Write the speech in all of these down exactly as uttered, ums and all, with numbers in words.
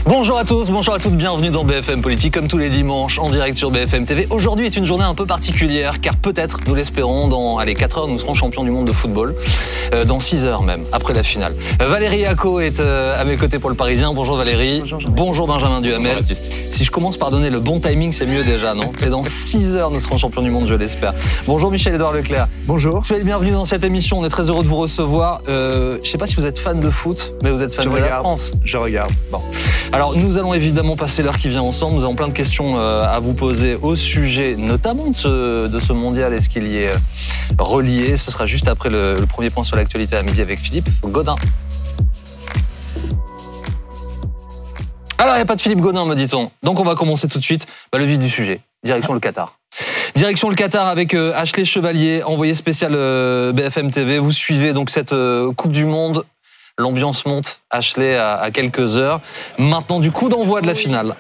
Bonjour à tous, bonjour à toutes, bienvenue dans B F M Politique, comme tous les dimanches, en direct sur B F M T V. Aujourd'hui est une journée un peu particulière, car peut-être, nous l'espérons, dans allez, quatre heures, nous serons champions du monde de football. Euh, dans six heures même, après la finale. Euh, Valérie Acco est euh, à mes côtés pour le Parisien. Bonjour Valérie. Bonjour, bonjour Benjamin Duhamel. Bonjour, si je commence par donner le bon timing, c'est mieux déjà, non? C'est dans six heures, nous serons champions du monde, je l'espère. Bonjour Michel-Édouard Leclerc. Bonjour. Soyez le bienvenu dans cette émission, on est très heureux de vous recevoir. Euh, je ne sais pas si vous êtes fan de foot, mais vous êtes fan je de regarde, la France. Je regarde. Bon. Alors nous allons évidemment passer l'heure qui vient ensemble. Nous avons plein de questions à vous poser au sujet notamment de ce, de ce mondial et ce qu'il y est relié. Ce sera juste après le, le premier point sur l'actualité à midi avec Philippe Godin. Alors il n'y a pas de Philippe Godin, me dit-on. Donc on va commencer tout de suite bah, le vif du sujet. Direction le Qatar. Direction le Qatar avec euh, Ashley Chevalier, envoyé spécial euh, B F M T V. Vous suivez donc cette euh, Coupe du Monde. L'ambiance monte, Ashley, à, à quelques heures. Maintenant, du coup d'envoi de la finale.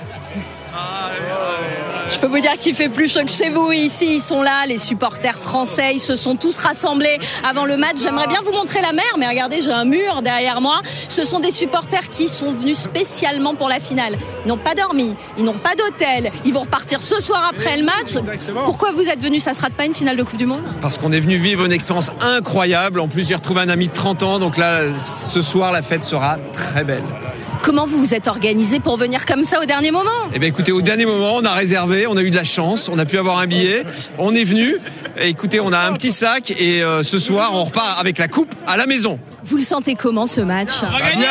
Je peux vous dire qu'il fait plus chaud que chez vous. Ici, ils sont là, les supporters français. Ils se sont tous rassemblés avant le match. J'aimerais bien vous montrer la mer, mais regardez, j'ai un mur derrière moi. Ce sont des supporters qui sont venus spécialement pour la finale. Ils n'ont pas dormi, ils n'ont pas d'hôtel. Ils vont repartir ce soir après le match. Exactement. Pourquoi vous êtes venus? Ça sera pas une finale de Coupe du Monde? Parce qu'on est venu vivre une expérience incroyable. En plus, j'ai retrouvé un ami de trente ans. Donc là, ce soir, la fête sera très belle. Comment vous vous êtes organisé pour venir comme ça au dernier moment? Eh bien, écoutez, au dernier moment, on a réservé, on a eu de la chance, on a pu avoir un billet, on est venu. Et écoutez, on a un petit sac et euh, ce soir, on repart avec la coupe à la maison. Vous le sentez comment ce match? On va gagner!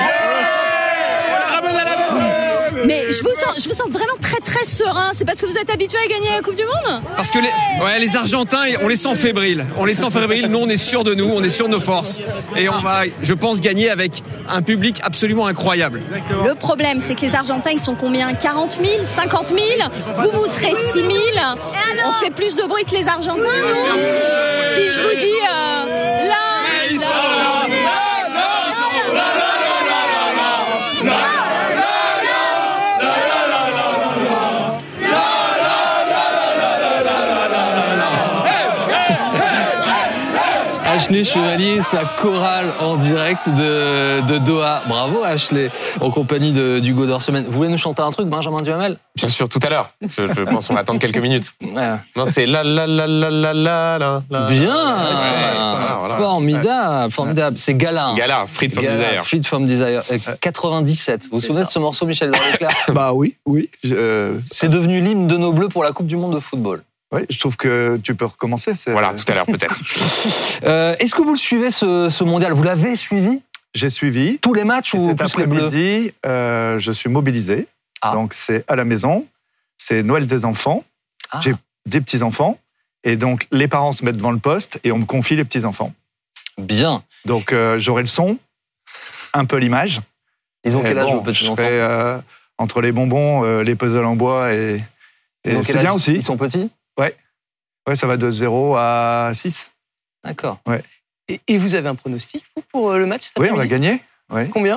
Mais je vous sens, je vous sens vraiment très très serein. C'est parce que vous êtes habitué à gagner la Coupe du Monde? Parce que les, ouais, les Argentins, on les sent fébriles. On les sent fébriles. Nous, on est sûr de nous, on est sûr de nos forces. Et on va, je pense, gagner avec un public absolument incroyable. Le problème, c'est que les Argentins, ils sont combien? quarante mille, cinquante mille? Vous, vous serez six mille. On fait plus de bruit que les Argentins, nous? Si je vous dis euh, là, là. Ashley Chevalier, sa chorale en direct de, de Doha. Bravo Ashley, en compagnie de, d'Hugo Dorsemène. Vous voulez nous chanter un truc, Benjamin Duhamel? Bien sûr, tout à l'heure. Je, je pense qu'on va attendre quelques minutes. Ouais. Non, c'est la la la la la la la la. Bien, ouais, voilà, voilà. formidable, formidable. C'est Gala. Gala, Freed from Gala, Desire. Freed from Desire. quatre-vingt-dix-sept. Vous vous souvenez de ce morceau, Michel Leclerc? Bah oui, oui. Je, c'est devenu l'hymne de nos Bleus pour la Coupe du Monde de football. Oui, je trouve que tu peux recommencer. C'est... Voilà, tout à l'heure peut-être. euh, est-ce que vous le suivez ce, ce mondial? Vous l'avez suivi? J'ai suivi. Tous les matchs ou cet plus les Bleus? après-midi, euh, je suis mobilisé. Ah. Donc c'est à la maison. C'est Noël des enfants. Ah. J'ai des petits-enfants. Et donc les parents se mettent devant le poste et on me confie les petits-enfants. Bien. Donc euh, j'aurai le son, un peu l'image. Ils ont et quel âge bon, vos petits-enfants? Je fais euh, entre les bonbons, euh, les puzzles en bois et, et c'est bien aussi. Ils sont petits? Ouais. Ouais, ça va de zéro à six. D'accord. Ouais. Et, et vous avez un pronostic, vous, pour le match? Oui, on va gagner. Ouais. Combien?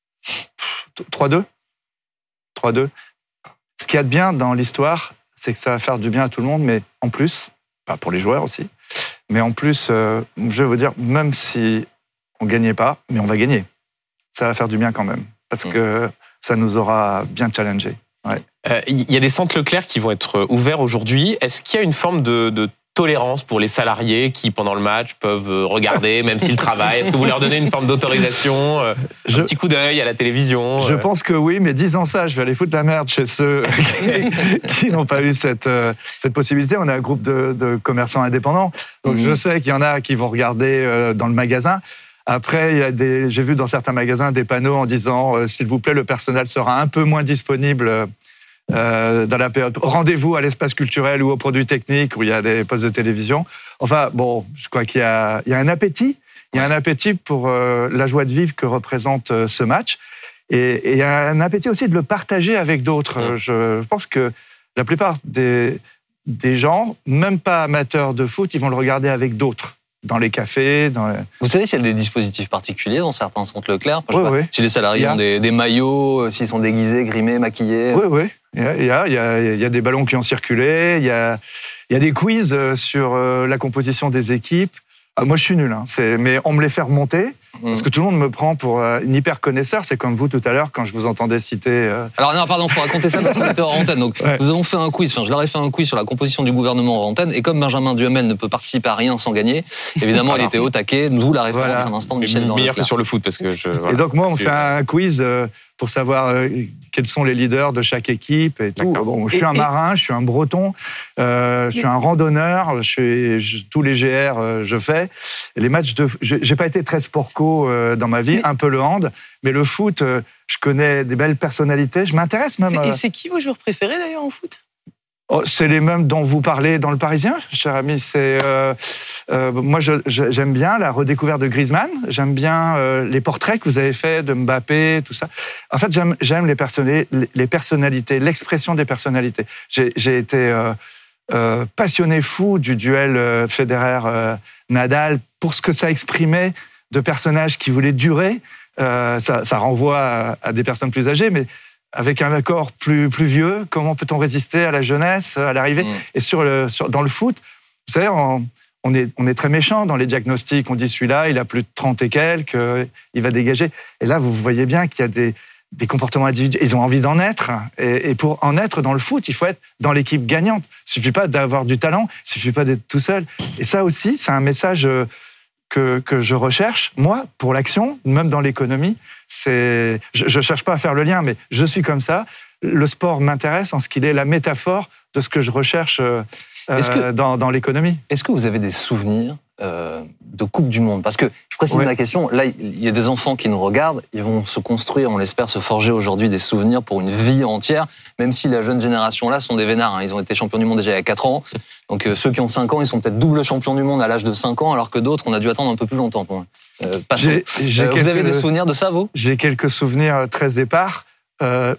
trois deux. trois deux. Ce qu'il y a de bien dans l'histoire, c'est que ça va faire du bien à tout le monde, mais en plus, pas pour les joueurs aussi, mais en plus, euh, je vais vous dire, même si on ne gagnait pas, mais on va gagner. Ça va faire du bien quand même, parce mmh. que ça nous aura bien challengé. Ouais. Euh, y a des centres Leclerc qui vont être ouverts aujourd'hui. Est-ce qu'il y a une forme de, de tolérance pour les salariés qui, pendant le match, peuvent regarder, même s'ils travaillent? Est-ce que vous leur donnez une forme d'autorisation? Un je, petit coup d'œil à la télévision? Je pense que oui, mais disant ça, je vais aller foutre la merde chez ceux qui, qui n'ont pas eu cette, cette possibilité. On a un groupe de, de commerçants indépendants, donc mmh. je sais qu'il y en a qui vont regarder dans le magasin. Après, il y a des, j'ai vu dans certains magasins des panneaux en disant euh, « S'il vous plaît, le personnel sera un peu moins disponible euh, dans la période. Rendez-vous à l'espace culturel ou aux produits techniques où il y a des postes de télévision. » Enfin, bon, je crois qu'il y a, il y a un appétit. Il y a un appétit pour euh, la joie de vivre que représente euh, ce match. Et, et il y a un appétit aussi de le partager avec d'autres. Mmh. Je, je pense que la plupart des, des gens, même pas amateurs de foot, ils vont le regarder avec d'autres. Dans les cafés, dans les... Vous savez s'il y a des dispositifs particuliers dans certains centres Leclerc? Oui, oui. Si les salariés a... ont des, des maillots, s'ils sont déguisés, grimés, maquillés? Oui, oui. Il y a, il y a, il y a, il y a des ballons qui ont circulé, il y a, il y a des quiz sur la composition des équipes. Ah, moi, je suis nul, hein. C'est... mais on me les fait remonter. Parce que tout le monde me prend pour euh, une hyper connaisseur. C'est comme vous tout à l'heure quand je vous entendais citer. Euh... Alors non, pardon, faut raconter ça parce qu'on était hors antenne. Donc Ouais. nous avons fait un quiz. Enfin, je leur ai fait un quiz sur la composition du gouvernement hors antenne. Et comme Benjamin Duhamel ne peut participer à rien sans gagner, évidemment, il était au taquet. Nous la référence Voilà. à l'instant de Michel Meilleur que Leclerc. sur le foot parce que je. Voilà. Et donc moi, on Parce fait que- un quiz euh, pour savoir euh, quels sont les leaders de chaque équipe et tout. D'accord. Bon, je suis Et- un et- marin, je suis un breton, euh, je suis un randonneur, je suis je- tous les G R euh, je fais. Et les matchs de, je- j'ai pas été très sport-co euh, dans ma vie, Mais- un peu le hand, mais le foot, euh, je connais des belles personnalités. Je m'intéresse même. C'est- euh, Et c'est qui vos joueurs préférés d'ailleurs en foot? Oh, c'est les mêmes dont vous parlez dans Le Parisien, cher ami. C'est euh, euh, moi, je, je- j'aime bien la redécouverte de Griezmann. J'aime bien euh, les portraits que vous avez faits de Mbappé, tout ça. En fait, j'aime, j'aime les, personnalités, les personnalités, l'expression des personnalités. J'ai, j'ai été euh, euh, passionné fou du duel euh, Federer-Nadal pour ce que ça exprimait de personnages qui voulaient durer. Euh, ça, ça renvoie à, à des personnes plus âgées, mais avec un accord plus, plus vieux, comment peut-on résister à la jeunesse, à l'arrivée Mmh. Et sur le, sur, dans le foot, vous savez, on, on, est, on est très méchant dans les diagnostics. On dit celui-là, il a plus de trente et quelques, euh, il va dégager. Et là, vous voyez bien qu'il y a des, des comportements individuels. Ils ont envie d'en être. Et, et pour en être dans le foot, il faut être dans l'équipe gagnante. Il suffit pas d'avoir du talent, il suffit pas d'être tout seul. Et ça aussi, c'est un message euh, que, que je recherche, moi, pour l'action, même dans l'économie. C'est, je ne cherche pas à faire le lien, mais je suis comme ça. Le sport m'intéresse en ce qu'il est la métaphore de ce que je recherche euh, Est-ce que- dans, dans l'économie. Est-ce que vous avez des souvenirs euh, de Coupe du Monde? Parce que, je précise Ouais. ma question, là, il y a des enfants qui nous regardent, ils vont se construire, on l'espère, se forger aujourd'hui des souvenirs pour une vie entière, même si la jeune génération là sont des vénards. Hein. Ils ont été champions du monde déjà il y a quatre ans. Donc euh, ceux qui ont cinq ans, ils sont peut-être double champions du monde à l'âge de cinq ans, alors que d'autres, on a dû attendre un peu plus longtemps. Pour eux. Euh, passons. J'ai, j'ai Euh, quelques, Vous avez des souvenirs de ça, vous? j'ai quelques souvenirs très épars. Euh,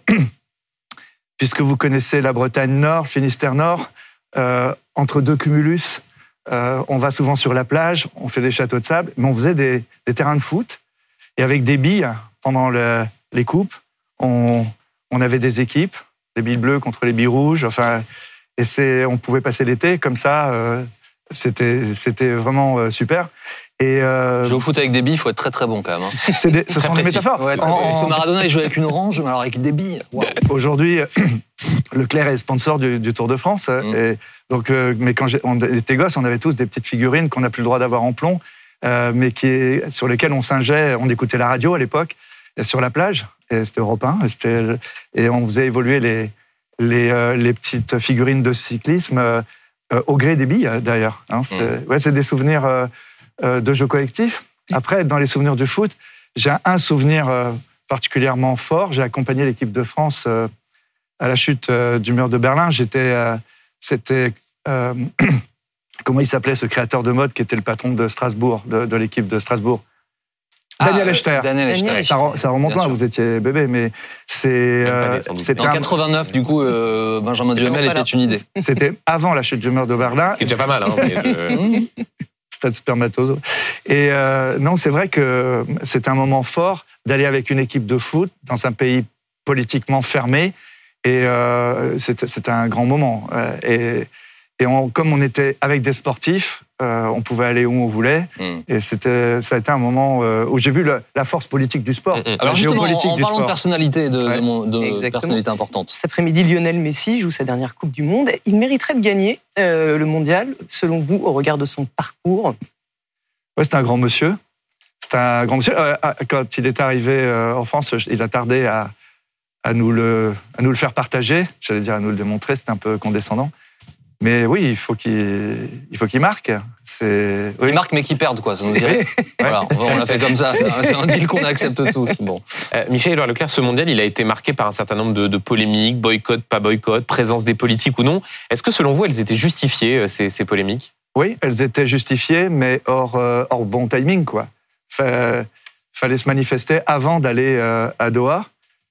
puisque vous connaissez la Bretagne Nord, Finistère Nord, euh, entre deux cumulus, euh, on va souvent sur la plage, on fait des châteaux de sable, mais on faisait des, des terrains de foot. Et avec des billes, pendant le- les coupes, on, on avait des équipes, les billes bleues contre les billes rouges. Enfin, et c'est, on pouvait passer l'été comme ça. Euh, c'était, c'était vraiment euh, super. Et euh, Jouer au foot avec des billes, il faut être très très bon quand même. Hein. c'est des- ce sont des précis. métaphores. Ouais, très En- bon. Parce que en- Maradona, il jouait avec une orange, mais alors avec des billes. Waouh. Aujourd'hui, Leclerc est sponsor du, du Tour de France. Mmh. Et donc, euh, mais quand j'ai- on était gosses, on avait tous des petites figurines qu'on n'a plus le droit d'avoir en plomb, euh, mais qui est, sur lesquelles on singeait, on écoutait la radio à l'époque, et sur la plage. Et c'était Europe un. Et, c'était, et on faisait évoluer les, les, euh, les petites figurines de cyclisme euh, euh, au gré des billes, d'ailleurs. Hein, c'est, Mmh. ouais, c'est des souvenirs euh, euh, de jeux collectifs. Après, dans les souvenirs du foot, j'ai un souvenir euh, particulièrement fort. J'ai accompagné l'équipe de France euh, à la chute euh, du mur de Berlin. J'étais, euh, c'était, euh, comment il s'appelait ce créateur de mode qui était le patron de Strasbourg, de, de l'équipe de Strasbourg. Daniel Ah, Echter. Daniel Echter. Daniel Ça, re- ça remonte Bien loin, sûr. vous étiez bébé, mais c'est, Même pas euh, né, sans doute. c'était, En un- quatre-vingt-neuf, du coup, euh, Benjamin C'était Duhamel pas était là. une idée. c'était avant la chute du mur de Berlin. C'est déjà pas mal. Hein, mais je- Mmh. Stade Spermatozo. Et euh, non, c'est vrai que c'est un moment fort d'aller avec une équipe de foot dans un pays politiquement fermé. Et euh, c'était c'était un grand moment. Euh, Et, et on- comme on était avec des sportifs, euh, on pouvait aller où on voulait. Mmh. Et c'était, ça a été un moment euh, où j'ai vu le- la force politique du sport. Mmh, mmh. la Alors justement, en, géopolitique en du parlant de sport. personnalité, de, de Ouais. mon- de Exactement. personnalité importante. Cet après-midi, Lionel Messi joue sa dernière Coupe du Monde. Il mériterait de gagner euh, le mondial, selon vous, au regard de son parcours. Ouais, c'est un grand monsieur. C'est un grand monsieur. Euh, quand il est arrivé euh, en France, il a tardé à, à, nous le, à nous le faire partager. J'allais dire à nous le démontrer, c'était un peu condescendant. Mais oui, il faut qu'il, il faut qu'il marque. C'est, oui. Ils marquent mais qui perdent, quoi, ça nous dirait. Voilà, on, on l'a fait comme ça, c'est un, c'est un deal qu'on accepte tous. Bon. Euh, Michel-Édouard Leclerc, ce mondial, il a été marqué par un certain nombre de, de polémiques, boycott, pas boycott, présence des politiques ou non. Est-ce que selon vous, elles étaient justifiées, euh, ces, ces polémiques? Oui, elles étaient justifiées, mais hors, euh, hors bon timing, quoi. Fa- fallait se manifester avant d'aller euh, à Doha.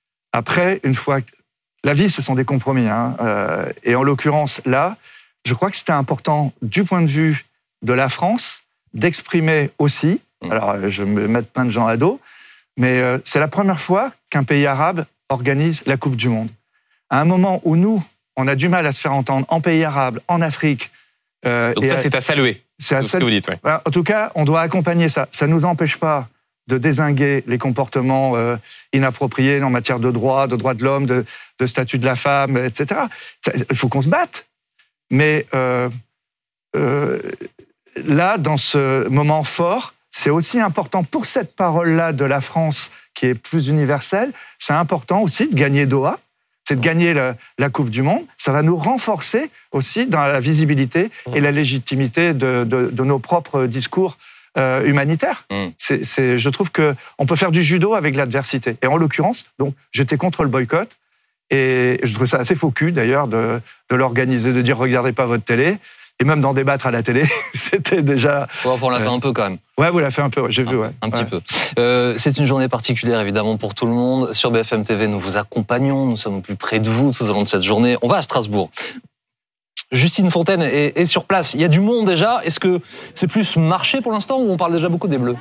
Après, une fois... que- La vie, ce sont des compromis. Hein. Euh, et en l'occurrence, là, je crois que c'était important, du point de vue de la France, d'exprimer aussi, Mmh. alors je vais mettre plein de gens à dos, mais euh, c'est la première fois qu'un pays arabe organise la Coupe du Monde. À un moment où nous, on a du mal à se faire entendre en pays arabe, en Afrique. euh, Donc et ça, à- c'est à saluer, c'est à c'est ce que vous dites. Ouais. voilà, en tout cas, on doit accompagner ça. Ça ne nous empêche pas de dézinguer les comportements euh, inappropriés en matière de droits, de droits de l'homme, de, de statut de la femme, et cetera. Il faut qu'on se batte. Mais euh, euh, là, dans ce moment fort, c'est aussi important pour cette parole-là de la France qui est plus universelle, c'est important aussi de gagner Doha, c'est de gagner la, la Coupe du Monde. Ça va nous renforcer aussi dans la visibilité et la légitimité de, de, de nos propres discours euh, humanitaires. Mmh. C'est, c'est, je trouve qu'on peut faire du judo avec l'adversité. Et en l'occurrence, donc, j'étais contre le boycott. Et je trouve ça assez faux cul, d'ailleurs, de, de l'organiser, de dire « regardez pas votre télé ». Et même d'en débattre à la télé, c'était déjà... Ouais, on l'a fait euh... un peu quand même. Ouais, vous l'avez fait un peu, j'ai un, vu, ouais. Un petit ouais. peu. Euh, c'est une journée particulière, évidemment, pour tout le monde. Sur B F M T V, nous vous accompagnons, nous sommes plus près de vous tout au long de cette journée. On va à Strasbourg. Justine Fontaine est, est sur place. Il y a du monde déjà. Est-ce que c'est plus marché pour l'instant ou on parle déjà beaucoup des Bleus ?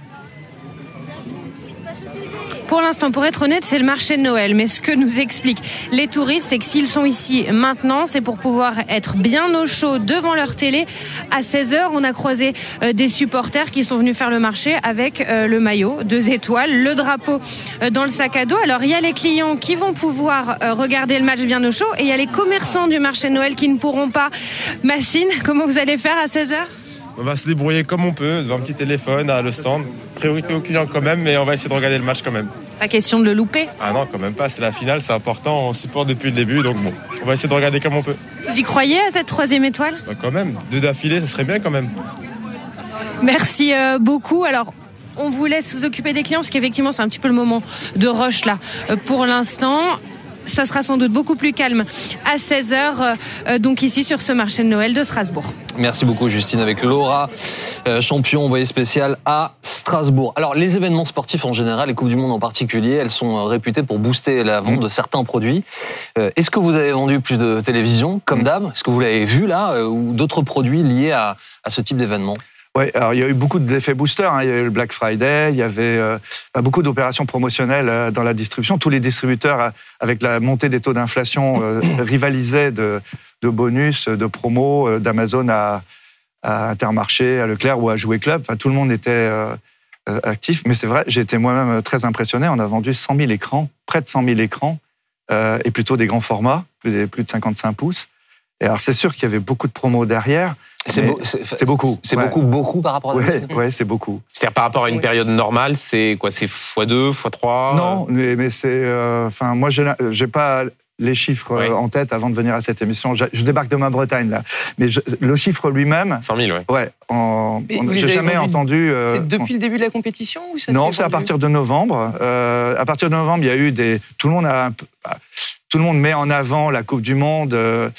Pour l'instant, pour être honnête, c'est le marché de Noël. Mais ce que nous expliquent les touristes, c'est que s'ils sont ici maintenant, c'est pour pouvoir être bien au chaud devant leur télé. À seize heures, on a croisé euh, des supporters qui sont venus faire le marché avec euh, le maillot, deux étoiles, le drapeau euh, dans le sac à dos. Alors, il y a les clients qui vont pouvoir euh, regarder le match bien au chaud et il y a les commerçants du marché de Noël qui ne pourront pas. Massine, comment vous allez faire à seize heures ? On va se débrouiller comme on peut, devant un petit téléphone, à le stand. Priorité aux clients quand même, mais on va essayer de regarder le match quand même. Pas question de le louper ? Ah non, quand même pas, c'est la finale, c'est important, on supporte depuis le début, donc bon, on va essayer de regarder comme on peut. Vous y croyez à cette troisième étoile ? Bah quand même, deux d'affilée, ce serait bien quand même. Merci euh, beaucoup. Alors, on vous laisse vous occuper des clients, parce qu'effectivement, c'est un petit peu le moment de rush là, euh, pour l'instant. Ça sera sans doute beaucoup plus calme à seize heures, euh, donc ici sur ce marché de Noël de Strasbourg. Merci beaucoup Justine avec Laura, euh, champion envoyé spécial à Strasbourg. Alors les événements sportifs en général, les Coupes du Monde en particulier, elles sont réputées pour booster la vente mmh. de certains produits. Euh, est-ce que vous avez vendu plus de télévision comme mmh. d'hab ? Est-ce que vous l'avez vu là euh, ou d'autres produits liés à, à ce type d'événement ? Oui, alors il y a eu beaucoup d'effets boosters. Hein. Il y a eu le Black Friday, il y avait euh, beaucoup d'opérations promotionnelles euh, dans la distribution. Tous les distributeurs, euh, avec la montée des taux d'inflation, euh, rivalisaient de, de bonus, de promos, euh, d'Amazon à, à Intermarché, à Leclerc ou à Jouet Club. Enfin, tout le monde était euh, actif. Mais c'est vrai, j'ai été moi-même très impressionné. On a vendu cent mille écrans, près de cent mille écrans, euh, et plutôt des grands formats, plus, plus de cinquante-cinq pouces. Et alors, c'est sûr qu'il y avait beaucoup de promos derrière. C'est, beau, c'est, c'est beaucoup. C'est ouais. beaucoup, beaucoup par rapport à... Ouais, ouais, c'est beaucoup. C'est-à-dire par rapport à une oui. période normale, c'est quoi ? C'est fois deux, fois trois ? Non, mais, mais c'est... Enfin, euh, moi, je n'ai pas les chiffres oui. en tête avant de venir à cette émission. Je, je débarque de ma Bretagne, là. Mais je, le chiffre lui-même... cent mille, oui. Ouais. En, on, j'ai jamais vendu, entendu... Euh, c'est depuis on, le début de la compétition ou ça Non, c'est vendu? À partir de novembre. Euh, à partir de novembre, il y a eu des... Tout le monde a... Tout le monde met en avant la Coupe du Monde... Euh,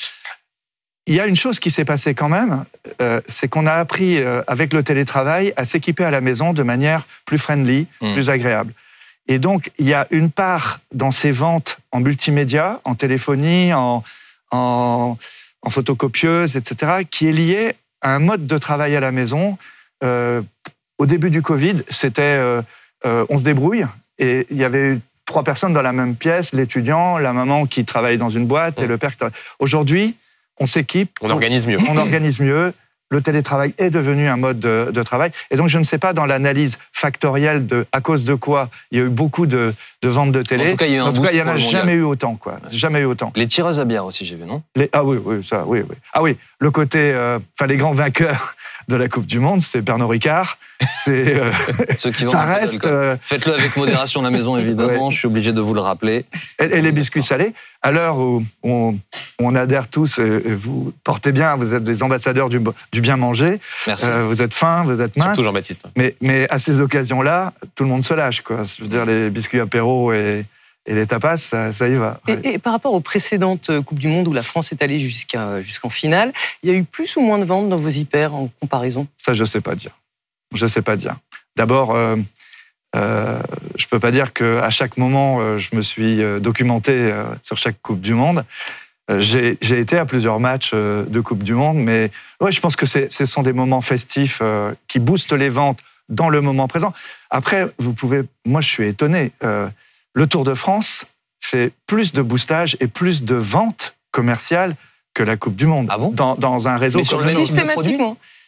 Il y a une chose qui s'est passée quand même, euh, c'est qu'on a appris euh, avec le télétravail à s'équiper à la maison de manière plus friendly, mmh. plus agréable. Et donc, il y a une part dans ces ventes en multimédia, en téléphonie, en, en, en photocopieuse, et cetera, qui est liée à un mode de travail à la maison. Euh, au début du Covid, c'était euh, euh, on se débrouille, et il y avait trois personnes dans la même pièce, l'étudiant, la maman qui travaille dans une boîte mmh. et le père qui travaille. Aujourd'hui, on s'équipe. On organise mieux. On organise mieux. Le télétravail est devenu un mode de, de travail. Et donc, je ne sais pas dans l'analyse factorielle de à cause de quoi il y a eu beaucoup de, de ventes de télé. En tout cas, il y a eu un en tout cas, il n'y en a jamais mondial. eu autant, quoi. Jamais eu autant. Les tireuses à bière aussi, j'ai vu, non ? Les, ah oui, oui, ça, oui, oui. Ah oui, le côté, euh, enfin, les grands vainqueurs de la Coupe du Monde, c'est Pernod Ricard. C'est, euh, Ceux qui ça reste. Euh... Faites-le avec modération à la maison, évidemment. Ouais. Je suis obligé de vous le rappeler. Et, et les biscuits salés. À l'heure où on, on adhère tous, et vous portez bien, vous êtes des ambassadeurs du, du bien manger. Merci. Euh, vous êtes fins, vous êtes minces. Surtout Jean-Baptiste. Mais, mais à ces occasions-là, tout le monde se lâche, quoi. Je veux dire, les biscuits apéro et, et les tapas, ça, ça y va. Ouais. Et, et par rapport aux précédentes Coupes du Monde où la France est allée jusqu'à, jusqu'en finale, il y a eu plus ou moins de ventes dans vos hyper en comparaison ? Ça, je ne sais pas dire. Je ne sais pas dire. D'abord, euh, euh, je ne peux pas dire qu'à chaque moment, euh, je me suis documenté euh, sur chaque Coupe du Monde. Euh, j'ai, j'ai été à plusieurs matchs euh, de Coupe du Monde, mais ouais, je pense que c'est, ce sont des moments festifs euh, qui boostent les ventes dans le moment présent. Après, vous pouvez... Moi, je suis étonné. Euh, le Tour de France fait plus de boostage et plus de ventes commerciales que la Coupe du Monde. Ah bon ? dans, dans un réseau... Mais sur le systématiquement.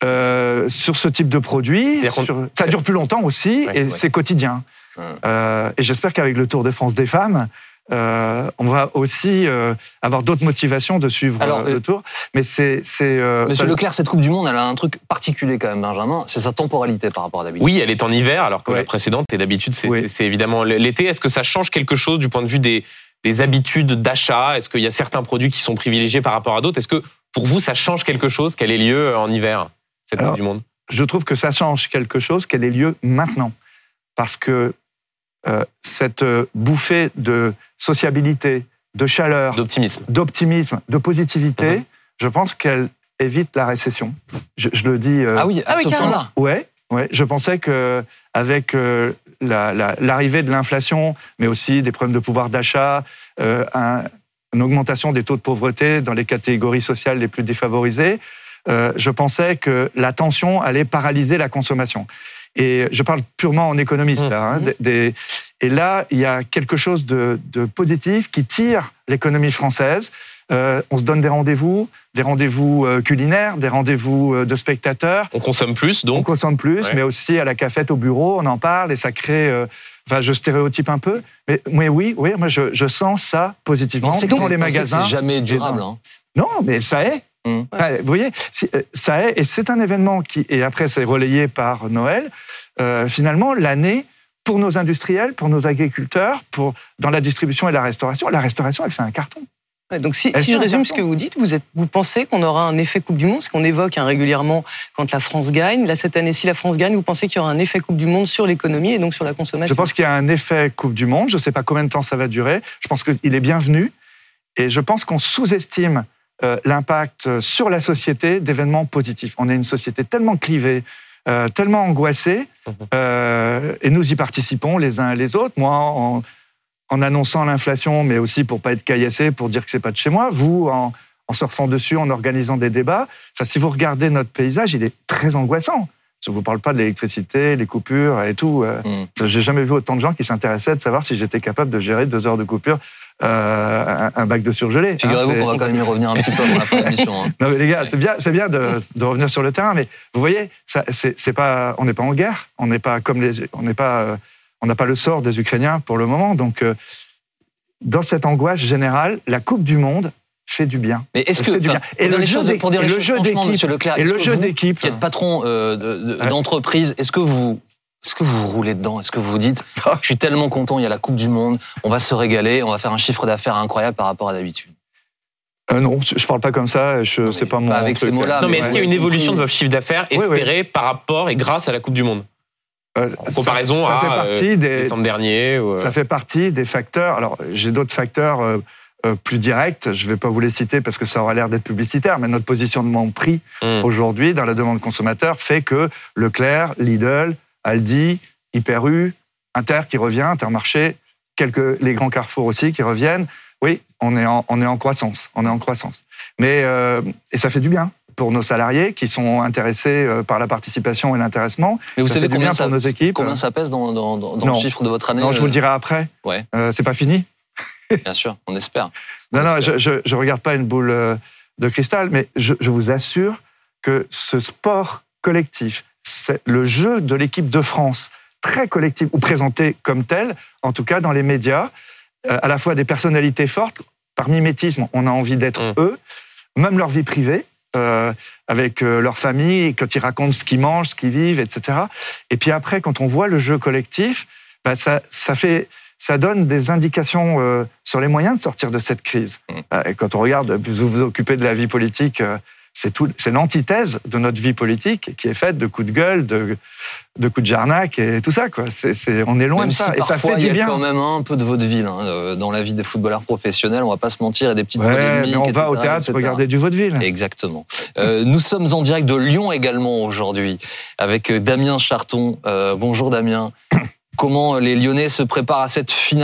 euh, sur ce type de produit. Sur, ça dure plus longtemps aussi ouais, et ouais. c'est quotidien. Hum. Euh, et j'espère qu'avec le Tour de France des femmes, Euh, on va aussi euh, avoir d'autres motivations de suivre Alors, euh, le Tour. Mais c'est, c'est euh, Monsieur ça... Leclerc, cette Coupe du Monde, elle a un truc particulier quand même, Benjamin. C'est sa temporalité par rapport à d'habitude. Oui, elle est en hiver, alors que ouais. la précédente, et d'habitude, c'est, oui. c'est, c'est évidemment l'été. Est-ce que ça change quelque chose du point de vue des, des habitudes d'achat ? Est-ce qu'il y a certains produits qui sont privilégiés par rapport à d'autres ? Est-ce que pour vous, ça change quelque chose qu'elle ait lieu en hiver, cette Alors, Coupe du Monde ? Je trouve que ça change quelque chose qu'elle ait lieu maintenant. Parce que Euh, cette euh, bouffée de sociabilité, de chaleur, d'optimisme, d'optimisme, de positivité, mmh. je pense qu'elle évite la récession. Je, je le dis. Euh, ah oui, à ce point-là. Ouais, ouais. Je pensais que avec euh, la, la, l'arrivée de l'inflation, mais aussi des problèmes de pouvoir d'achat, euh, un, une augmentation des taux de pauvreté dans les catégories sociales les plus défavorisées, euh, je pensais que la tension allait paralyser la consommation. Et je parle purement en économiste. Là, hein, des, des, et là, il y a quelque chose de, de positif qui tire l'économie française. Euh, on se donne des rendez-vous, des rendez-vous euh, culinaires, des rendez-vous euh, de spectateurs. On consomme plus, donc. On consomme plus, ouais. mais aussi à la cafette, au bureau, on en parle et ça crée... Euh, enfin, je stéréotype un peu, mais, mais oui, oui, moi je, je sens ça positivement. C'est dans les magasins. C'est jamais durable. Hein. Non, mais ça est. Mmh. Ouais, vous voyez, ça est, et c'est un événement qui, et après c'est relayé par Noël, euh, finalement l'année pour nos industriels, pour nos agriculteurs, pour, dans la distribution et la restauration, la restauration elle fait un carton. Ouais, donc si, si je résume ce que vous dites, vous, êtes, vous pensez qu'on aura un effet Coupe du Monde, ce qu'on évoque hein, régulièrement quand la France gagne. Là cette année, si la France gagne, vous pensez qu'il y aura un effet Coupe du Monde sur l'économie et donc sur la consommation ? Je pense qu'il y a un effet Coupe du Monde, je ne sais pas combien de temps ça va durer, je pense qu'il est bienvenu et je pense qu'on sous-estime Euh, l'impact sur la société d'événements positifs. On est une société tellement clivée, euh, tellement angoissée, euh, et nous y participons les uns et les autres. Moi, en, en annonçant l'inflation, mais aussi pour pas être caillassé, pour dire que c'est pas de chez moi. Vous, en, en surfant dessus, en organisant des débats. Enfin, si vous regardez notre paysage, il est très angoissant. Je ne vous parle pas de l'électricité, les coupures et tout. Mm. J'ai jamais vu autant de gens qui s'intéressaient de savoir si j'étais capable de gérer deux heures de coupure, euh, un, un bac de surgelé. Figurez-vous hein, qu'on va quand même y revenir un petit peu avant la fin de l'émission. Hein. Non mais les gars, c'est bien, c'est bien de, de revenir sur le terrain, mais vous voyez, ça, c'est, c'est pas, on n'est pas en guerre, on n'est pas comme les, on n'est pas, on n'a pas le sort des Ukrainiens pour le moment. Donc, euh, dans cette angoisse générale, la Coupe du Monde fait du bien. Mais est-ce que, bien. Et le jeu d'équipe, pour dire les choses franchement, Monsieur Leclerc, et le jeu vous, d'équipe, qui êtes patron euh, de, de, d'entreprise, est-ce que vous, est-ce que vous vous roulez dedans ? Est-ce que vous vous dites, je suis tellement content, il y a la Coupe du Monde, on va se régaler, on va faire un chiffre d'affaires incroyable par rapport à d'habitude ? Euh, non, je parle pas comme ça. Je, non, c'est pas mon. Avec truc. ces mots-là. Non, mais est-ce qu'il y a une évolution de votre chiffre d'affaires espérée oui, oui. par rapport et grâce à la Coupe du Monde ? Euh, en comparaison ça, ça à fait partie euh, des, décembre dernier. Ou, euh... Ça fait partie des facteurs. Alors, j'ai d'autres facteurs euh, euh, plus directs. Je vais pas vous les citer parce que ça aura l'air d'être publicitaire. Mais notre positionnement prix mmh. aujourd'hui dans la demande consommateur fait que Leclerc, Lidl, Aldi, Hyper U, Inter qui revient, Intermarché, quelques les grands carrefours aussi qui reviennent. Oui, on est en, on est en croissance, on est en croissance. Mais euh, et ça fait du bien pour nos salariés qui sont intéressés par la participation et l'intéressement. Mais vous ça savez fait combien bien ça, pour nos équipes. Combien ça pèse dans, dans, dans, dans le chiffre de votre année ? Non, je vous le dirai après. Ouais. Euh, c'est pas fini. Bien sûr, on espère. On non, espère. non, je, je, je regarde pas une boule de cristal, mais je, je vous assure que ce sport collectif, c'est le jeu de l'équipe de France, très collectif ou présenté comme tel, en tout cas dans les médias. À la fois des personnalités fortes, par mimétisme, on a envie d'être mmh. eux, même leur vie privée, euh, avec euh, leur famille, quand ils racontent ce qu'ils mangent, ce qu'ils vivent, et cetera. Et puis après, quand on voit le jeu collectif, bah ça, ça, fait, ça donne des indications euh, sur les moyens de sortir de cette crise. Mmh. Euh, et quand on regarde, vous vous occupez de la vie politique... Euh, C'est, tout, c'est l'antithèse de notre vie politique qui est faite de coups de gueule, de, de coups de jarnac et tout ça. Quoi. C'est, c'est, on est loin même de ça si et ça fait du bien. Il y a quand même un peu de vaudeville hein, dans la vie des footballeurs professionnels, on va pas se mentir, et des petites ouais, polémiques. Mais on et cetera, va au théâtre et cetera regarder du vaudeville. Exactement. euh, nous sommes en direct de Lyon également aujourd'hui avec Damien Charton. Euh, bonjour Damien. Comment les Lyonnais se préparent à cette finale ?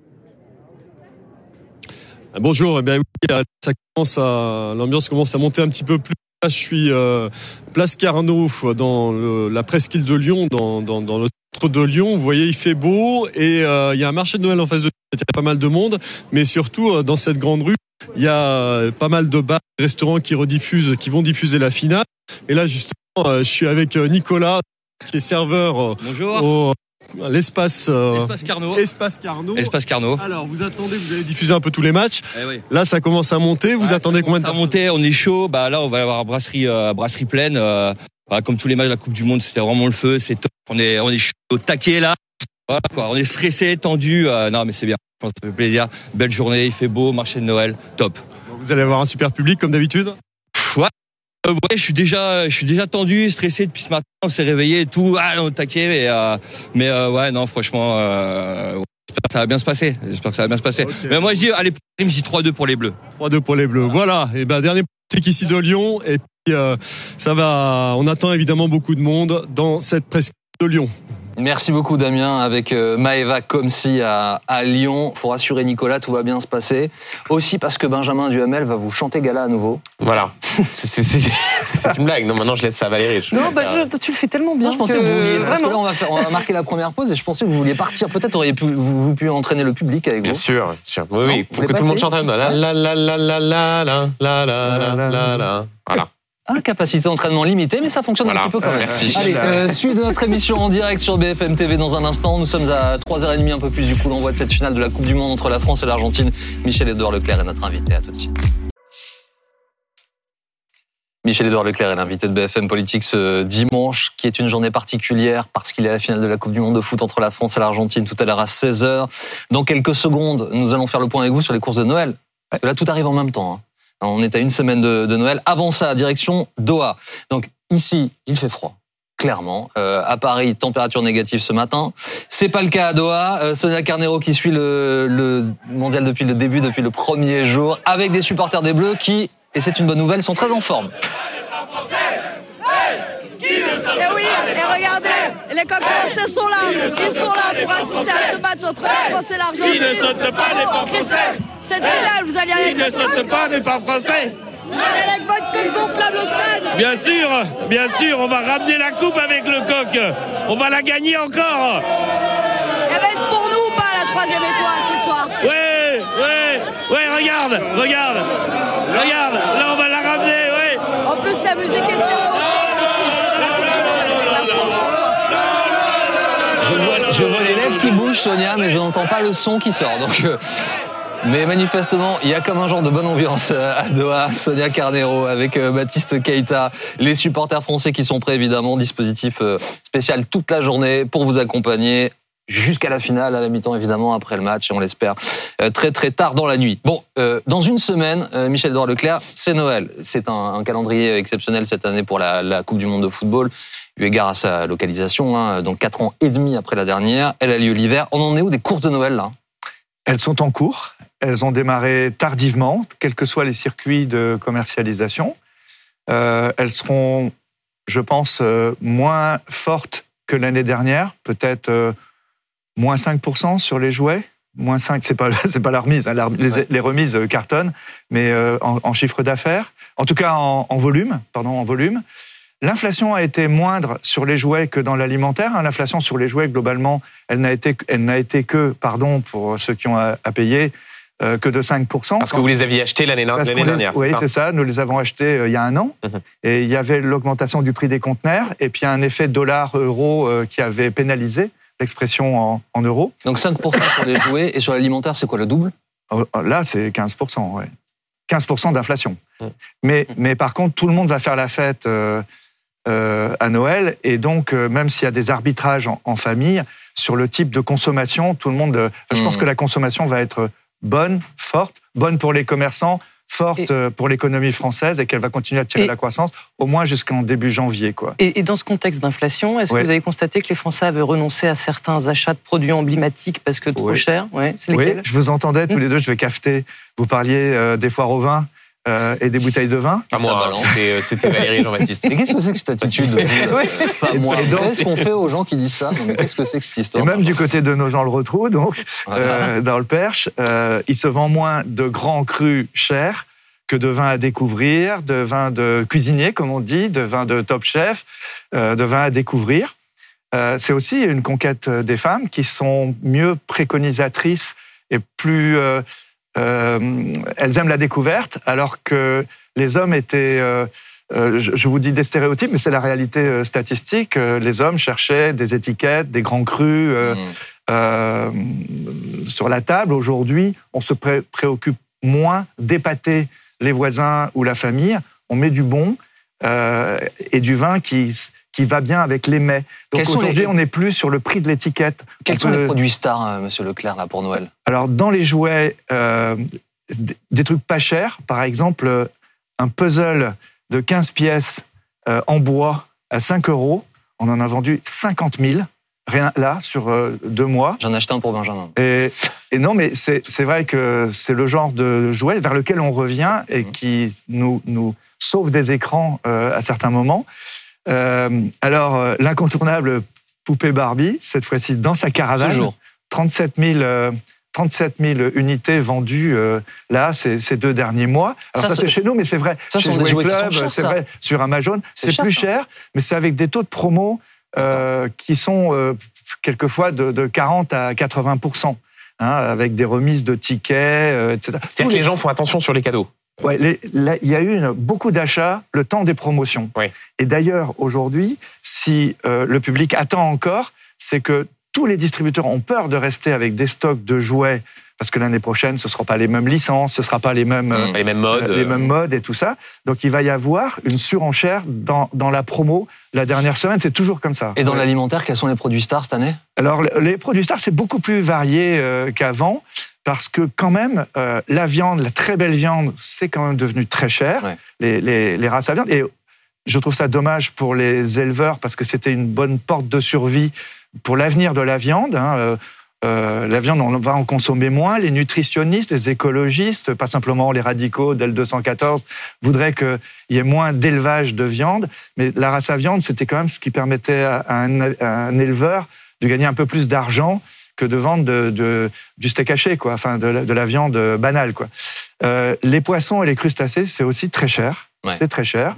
Bonjour, eh bien oui, ça commence à, l'ambiance commence à monter un petit peu plus. Là, je suis euh, place Carnot, dans le, la presqu'île de Lyon, dans, dans, dans le centre de Lyon. Vous voyez, il fait beau et euh, il y a un marché de Noël en face de nous. Il y a pas mal de monde, mais surtout euh, dans cette grande rue, Il y a pas mal de bars, restaurants qui rediffusent, qui vont diffuser la finale. Et là, justement, je suis avec Nicolas, qui est serveur Bonjour. au à l'espace euh, Espace Carnot. Espace Carnot. Espace Carnot. Alors, vous attendez, vous avez diffusé un peu tous les matchs. Eh oui. Là, ça commence à monter. Vous Ouais, attendez combien de Ça temps a monté, on est chaud. Bah là, on va avoir brasserie, euh, brasserie pleine. Euh, bah, comme tous les matchs de la Coupe du Monde, c'était vraiment le feu. C'est top. On est, on est chaud au taquet là. Voilà, quoi. On est stressé, tendu. Euh, non, mais c'est bien. Je pense que ça fait plaisir. Belle journée, il fait beau, marché de Noël, top. Vous allez avoir un super public comme d'habitude. Pff, ouais. Euh, ouais, je suis déjà, je suis déjà tendu, stressé depuis ce matin. On s'est réveillé et tout, ah, on est au taquet, mais, euh, mais euh, ouais, non, franchement, euh, ouais, j'espère que ça va bien se passer. J'espère que ça va bien se passer. Okay. Mais moi, je dis, allez, je dis trois deux pour les Bleus. trois deux pour les Bleus. Voilà. Et ben dernier c'est ici de Lyon. Et puis euh, ça va. On attend évidemment beaucoup de monde dans cette presqu'île de Lyon. Merci beaucoup Damien, avec euh, Maëva Comsi à, à Lyon. Faut rassurer Nicolas, tout va bien se passer. Aussi parce que Benjamin Duhamel va vous chanter gala à nouveau. Voilà, c'est, c'est, c'est, c'est une blague. Non, maintenant je laisse ça à Valérie. Je non, bah, je, tu le fais tellement bien. Non, je pensais que, que vous vouliez. Vraiment. Parce que là, on va, faire, on va marquer la première pause et je pensais que vous vouliez partir. Peut-être auriez pu, vous, vous pu entraîner le public avec vous. Bien sûr, bien sûr. Oui, non, oui, pour que tout le monde chante. La la la la la la la la la la la la. Voilà. Ah, capacité d'entraînement limitée, mais ça fonctionne voilà. un petit peu quand même. Merci. Allez, euh, suite de notre émission en direct sur B F M T V dans un instant. Nous sommes à trois heures trente, un peu plus du coup d'envoi de cette finale de la Coupe du Monde entre la France et l'Argentine. Michel-Édouard Leclerc est notre invité. À tout de suite. Michel-Édouard Leclerc est l'invité de B F M Politique ce dimanche, qui est une journée particulière parce qu'il est à la finale de la Coupe du Monde de foot entre la France et l'Argentine tout à l'heure à seize heures. Dans quelques secondes, nous allons faire le point avec vous sur les courses de Noël. Parce que là, tout arrive en même temps. Hein. On est à une semaine de, de Noël. Avant ça, direction Doha. Donc ici, il fait froid, clairement. Euh, à Paris, température négative ce matin. C'est pas le cas à Doha. Euh, Sonia Carneiro qui suit le, le mondial depuis le début, depuis le premier jour, avec des supporters des Bleus qui, et c'est une bonne nouvelle, sont très en forme. Et oui, et regardez, les coqs français sont là. Ils sont là pour assister à ce match entre la France et l'Argentine. Qui ne saute pas n'est pas français. C'est génial, vous allez aller Qui avec ne saute pas n'est pas français. Vous allez avec votre coq gonflable au stade. Bien sûr, bien sûr, on va ramener la coupe avec le coq. On va la gagner encore. Elle va être pour nous ou pas la troisième étoile ce soir? Ouais, ouais, ouais, regarde, regarde, regarde, là on va la ramener, ouais. En plus la musique est sur. Je vois, je vois les lèvres qui bougent, Sonia, mais je n'entends pas le son qui sort. Donc, euh, mais manifestement, il y a comme un genre de bonne ambiance à Doha. Sonia Carneiro avec euh, Baptiste Keita, les supporters français qui sont prêts, évidemment. Dispositif euh, spécial toute la journée pour vous accompagner jusqu'à la finale, à la mi-temps, évidemment, après le match, et on l'espère euh, très très tard dans la nuit. Bon, euh, dans une semaine, euh, Michel-Édouard Leclerc, c'est Noël. C'est un, un calendrier exceptionnel cette année pour la, la Coupe du Monde de football. Eu égard à sa localisation, hein, donc quatre ans et demi après la dernière, elle a lieu l'hiver. On en est où des courses de Noël là ? Elles sont en cours. Elles ont démarré tardivement, quels que soient les circuits de commercialisation. Euh, elles seront, je pense, euh, moins fortes que l'année dernière, peut-être euh, moins cinq pour cent sur les jouets. Moins cinq, c'est pas c'est pas la remise. Hein, la, les, les remises cartonnent, mais euh, en, en chiffre d'affaires, en tout cas en, en volume, pardon, en volume. L'inflation a été moindre sur les jouets que dans l'alimentaire. L'inflation sur les jouets, globalement, elle n'a été, elle n'a été que, pardon pour ceux qui ont à, à payer, euh, que de cinq pour cent. Parce que vous les aviez achetés l'année, l'année les, dernière, oui, c'est ça ? c'est ça. Nous les avons achetés euh, il y a un an. Mmh. Et il y avait l'augmentation du prix des conteneurs et puis un effet dollar-euro euh, qui avait pénalisé l'expression en, en euros. Donc cinq pour cent sur les jouets et sur l'alimentaire, c'est quoi, le double ? Là, c'est quinze pour cent, ouais. quinze pour cent d'inflation. Mmh. Mais, mais par contre, tout le monde va faire la fête... Euh, Euh, à Noël, et donc euh, même s'il y a des arbitrages en, en famille sur le type de consommation, tout le monde. Euh, enfin, je mmh. pense que la consommation va être bonne, forte, bonne pour les commerçants, forte et, pour l'économie française, et qu'elle va continuer à tirer et, la croissance au moins jusqu'en début janvier, quoi. Et, et dans ce contexte d'inflation, est-ce ouais. que vous avez constaté que les Français avaient renoncé à certains achats de produits emblématiques parce que trop ouais. cher? Ouais, c'est oui, lesquels? Je vous entendais tous les deux. Je vais cafeter. Vous parliez euh, des foires au vin. Euh, et des bouteilles de vin. Pas moi, hein, c'était, c'était Valérie et Jean-Baptiste. Mais qu'est-ce que c'est que cette attitude? Oui. Pas moi. Vous savez ce qu'on fait aux gens qui disent ça? Mais qu'est-ce que c'est que cette histoire? Et même du côté de nos gens le retrouvent, donc, voilà. euh, dans le Perche, euh, il se vend moins de grands crus chers que de vins à découvrir, de vins de cuisinier, comme on dit, de vins de top chef, euh, de vins à découvrir. Euh, c'est aussi une conquête des femmes qui sont mieux préconisatrices et plus... Euh, euh, elles aiment la découverte, alors que les hommes étaient... Euh, euh, je, je vous dis des stéréotypes, mais c'est la réalité euh, statistique. Euh, les hommes cherchaient des étiquettes, des grands crus euh, mmh. euh, sur la table. Aujourd'hui, on se pré- préoccupe moins d'épater les voisins ou la famille. On met du bon euh, et du vin qui... qui va bien avec les mets. Donc aujourd'hui, les... on n'est plus sur le prix de l'étiquette. Quels on sont peut... les produits stars, euh, Monsieur Leclerc, là, pour Noël? Alors, dans les jouets, euh, des trucs pas chers. Par exemple, un puzzle de quinze pièces euh, en bois à cinq euros. On en a vendu cinquante mille, rien là, sur euh, deux mois. J'en ai acheté un pour Benjamin. Et, et non, mais c'est, c'est vrai que c'est le genre de jouet vers lequel on revient et mmh. qui nous, nous sauve des écrans euh, à certains moments. Euh, alors, euh, l'incontournable poupée Barbie, cette fois-ci dans sa caravane. Toujours. trente-sept mille, euh, trente-sept mille unités vendues euh, là, ces, ces deux derniers mois. Alors ça, ça c'est, c'est chez nous, mais c'est vrai. Ça, chez sont des jouets Club, qui sont chers, c'est ça. vrai. Sur Amazon, c'est, c'est cher, plus cher, mais c'est avec des taux de promo euh, qui sont euh, quelquefois de, de quarante à quatre-vingts pour cent, hein, avec des remises de tickets, euh, et cetera. C'est-à-dire que les gens font attention sur les cadeaux. Ouais, les, là, il y a eu une, beaucoup d'achats le temps des promotions. Oui. Et d'ailleurs, aujourd'hui, si euh, le public attend encore, c'est que tous les distributeurs ont peur de rester avec des stocks de jouets, parce que l'année prochaine, ce ne sera pas les mêmes licences, ce ne sera pas les mêmes, mmh, les mêmes modes, euh, les mêmes modes et tout ça. Donc, il va y avoir une surenchère dans, dans la promo. La dernière semaine, c'est toujours comme ça. Et dans ouais. l'alimentaire, quels sont les produits stars cette année? Alors, les produits stars, c'est beaucoup plus varié euh, qu'avant. Parce que quand même, euh, la viande, la très belle viande, c'est quand même devenu très cher, ouais. les, les, les races à viande. Et je trouve ça dommage pour les éleveurs parce que c'était une bonne porte de survie pour l'avenir de la viande. Hein. Euh, euh, la viande, on va en consommer moins. Les nutritionnistes, les écologistes, pas simplement les radicaux d'L deux cent quatorze, voudraient qu'il y ait moins d'élevage de viande. Mais la race à viande, c'était quand même ce qui permettait à un, à un éleveur de gagner un peu plus d'argent que de vendre de, de, du steak haché, quoi, enfin de la, de la viande banale, quoi. Euh, les poissons et les crustacés, c'est aussi très cher. Ouais. C'est très cher.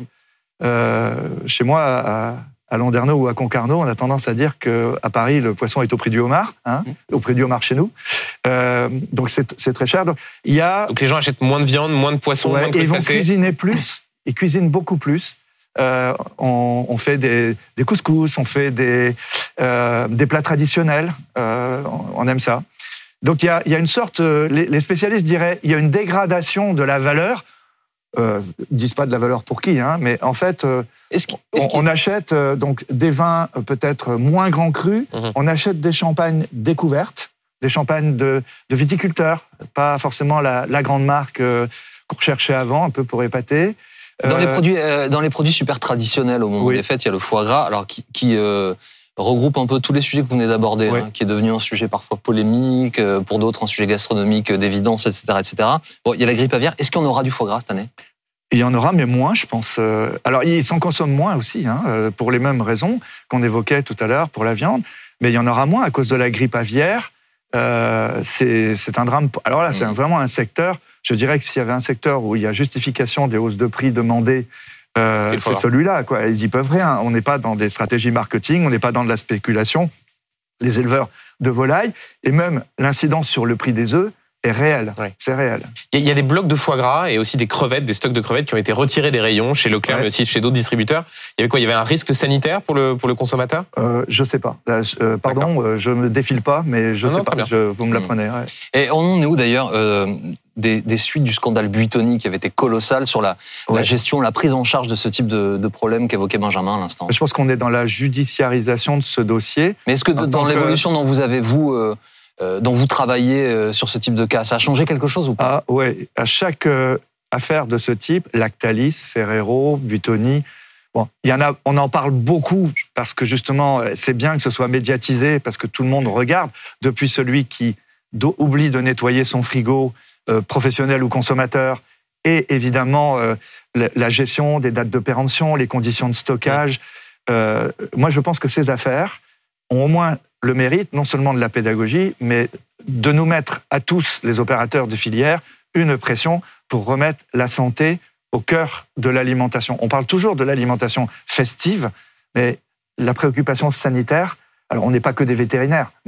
Euh, chez moi, à, à Landerneau ou à Concarneau, on a tendance à dire qu'à Paris, le poisson est au prix du homard, hein, mmh. au prix du homard chez nous. Euh, donc c'est, c'est très cher. Donc, il y a... donc les gens achètent moins de viande, moins de poissons, ouais, moins de crustacés. Et ils vont cuisiner plus. Ils cuisinent beaucoup plus. Euh, on, on fait des, des couscous, on fait des, euh, des plats traditionnels, euh, on, on aime ça. Donc il y a, y a une sorte, euh, les, les spécialistes diraient, il y a une dégradation de la valeur. Euh, ils disent pas de la valeur pour qui, hein, mais en fait, euh, est-ce qu'il, est-ce on, on achète euh, donc des vins euh, peut-être moins grands crus, mmh. on achète des champagnes découvertes, des champagnes de, de viticulteurs, pas forcément la, la grande marque euh, qu'on recherchait avant, un peu pour épater. Dans les produits, euh, dans les produits super traditionnels au moment oui. des fêtes, il y a le foie gras, alors qui, qui euh, regroupe un peu tous les sujets que vous venez d'aborder, oui. hein, qui est devenu un sujet parfois polémique, euh, pour d'autres un sujet gastronomique euh, d'évidence, et cetera, et cetera. Bon, il y a la grippe aviaire. Est-ce qu'on aura du foie gras cette année? Il y en aura, mais moins, je pense. Alors, il s'en consomme moins aussi, hein, pour les mêmes raisons qu'on évoquait tout à l'heure pour la viande, mais il y en aura moins à cause de la grippe aviaire. Euh, c'est, c'est un drame. Alors là, c'est mmh. vraiment un secteur. Je dirais que s'il y avait un secteur où il y a justification des hausses de prix demandées, euh, c'est, c'est celui-là, quoi. Ils y peuvent rien. On n'est pas dans des stratégies marketing, on n'est pas dans de la spéculation. Les éleveurs de volailles et même l'incidence sur le prix des œufs est réel, ouais. c'est réel. Il y a des blocs de foie gras et aussi des crevettes, des stocks de crevettes qui ont été retirés des rayons chez Leclerc, ouais. mais aussi chez d'autres distributeurs. Il y avait quoi? Il y avait un risque sanitaire pour le pour le consommateur? euh, Je sais pas. Là, euh, pardon, euh, je ne défile pas, mais je non, sais non, pas. Je, vous me l'apprenez. Ouais. Et on est où d'ailleurs euh, des, des suites du scandale Buitoni qui avait été colossal sur la, ouais. la gestion, la prise en charge de ce type de, de problème qu'évoquait Benjamin à l'instant? Je pense qu'on est dans la judiciarisation de ce dossier. Mais est-ce que en dans l'évolution que... dont vous avez vous euh, Euh, dont vous travaillez euh, sur ce type de cas, ça a changé quelque chose ou pas? Ah ouais, à chaque euh, affaire de ce type, Lactalis, Ferrero, Buitoni, bon, il y en a, on en parle beaucoup parce que justement, c'est bien que ce soit médiatisé parce que tout le monde regarde, depuis celui qui do, oublie de nettoyer son frigo, euh, professionnel ou consommateur, et évidemment euh, la, la gestion des dates de péremption, les conditions de stockage. Euh, moi, je pense que ces affaires ont au moins le mérite, non seulement de la pédagogie, mais de nous mettre à tous, les opérateurs de filière, une pression pour remettre la santé au cœur de l'alimentation. On parle toujours de l'alimentation festive, mais la préoccupation sanitaire, alors on n'est pas que des vétérinaires, mais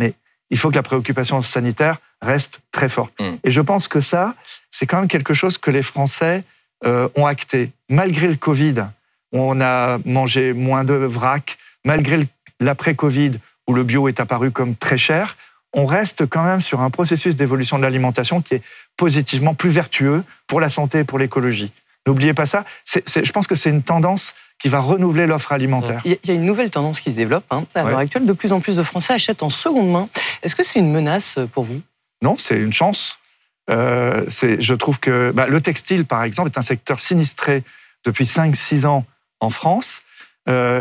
il faut que la préoccupation sanitaire reste très forte. Mmh. Et je pense que ça, c'est quand même quelque chose que les Français euh, ont acté. Malgré le Covid, on a mangé moins de vrac, malgré l'après-Covid, où le bio est apparu comme très cher, on reste quand même sur un processus d'évolution de l'alimentation qui est positivement plus vertueux pour la santé et pour l'écologie. N'oubliez pas ça. C'est, c'est, je pense que c'est une tendance qui va renouveler l'offre alimentaire. Il y a une nouvelle tendance qui se développe hein, à l'heure ouais. actuelle. De plus en plus de Français achètent en seconde main. Est-ce que c'est une menace pour vous ? Non, c'est une chance. Euh, c'est, je trouve que bah, le textile, par exemple, est un secteur sinistré depuis cinq six ans en France. Euh,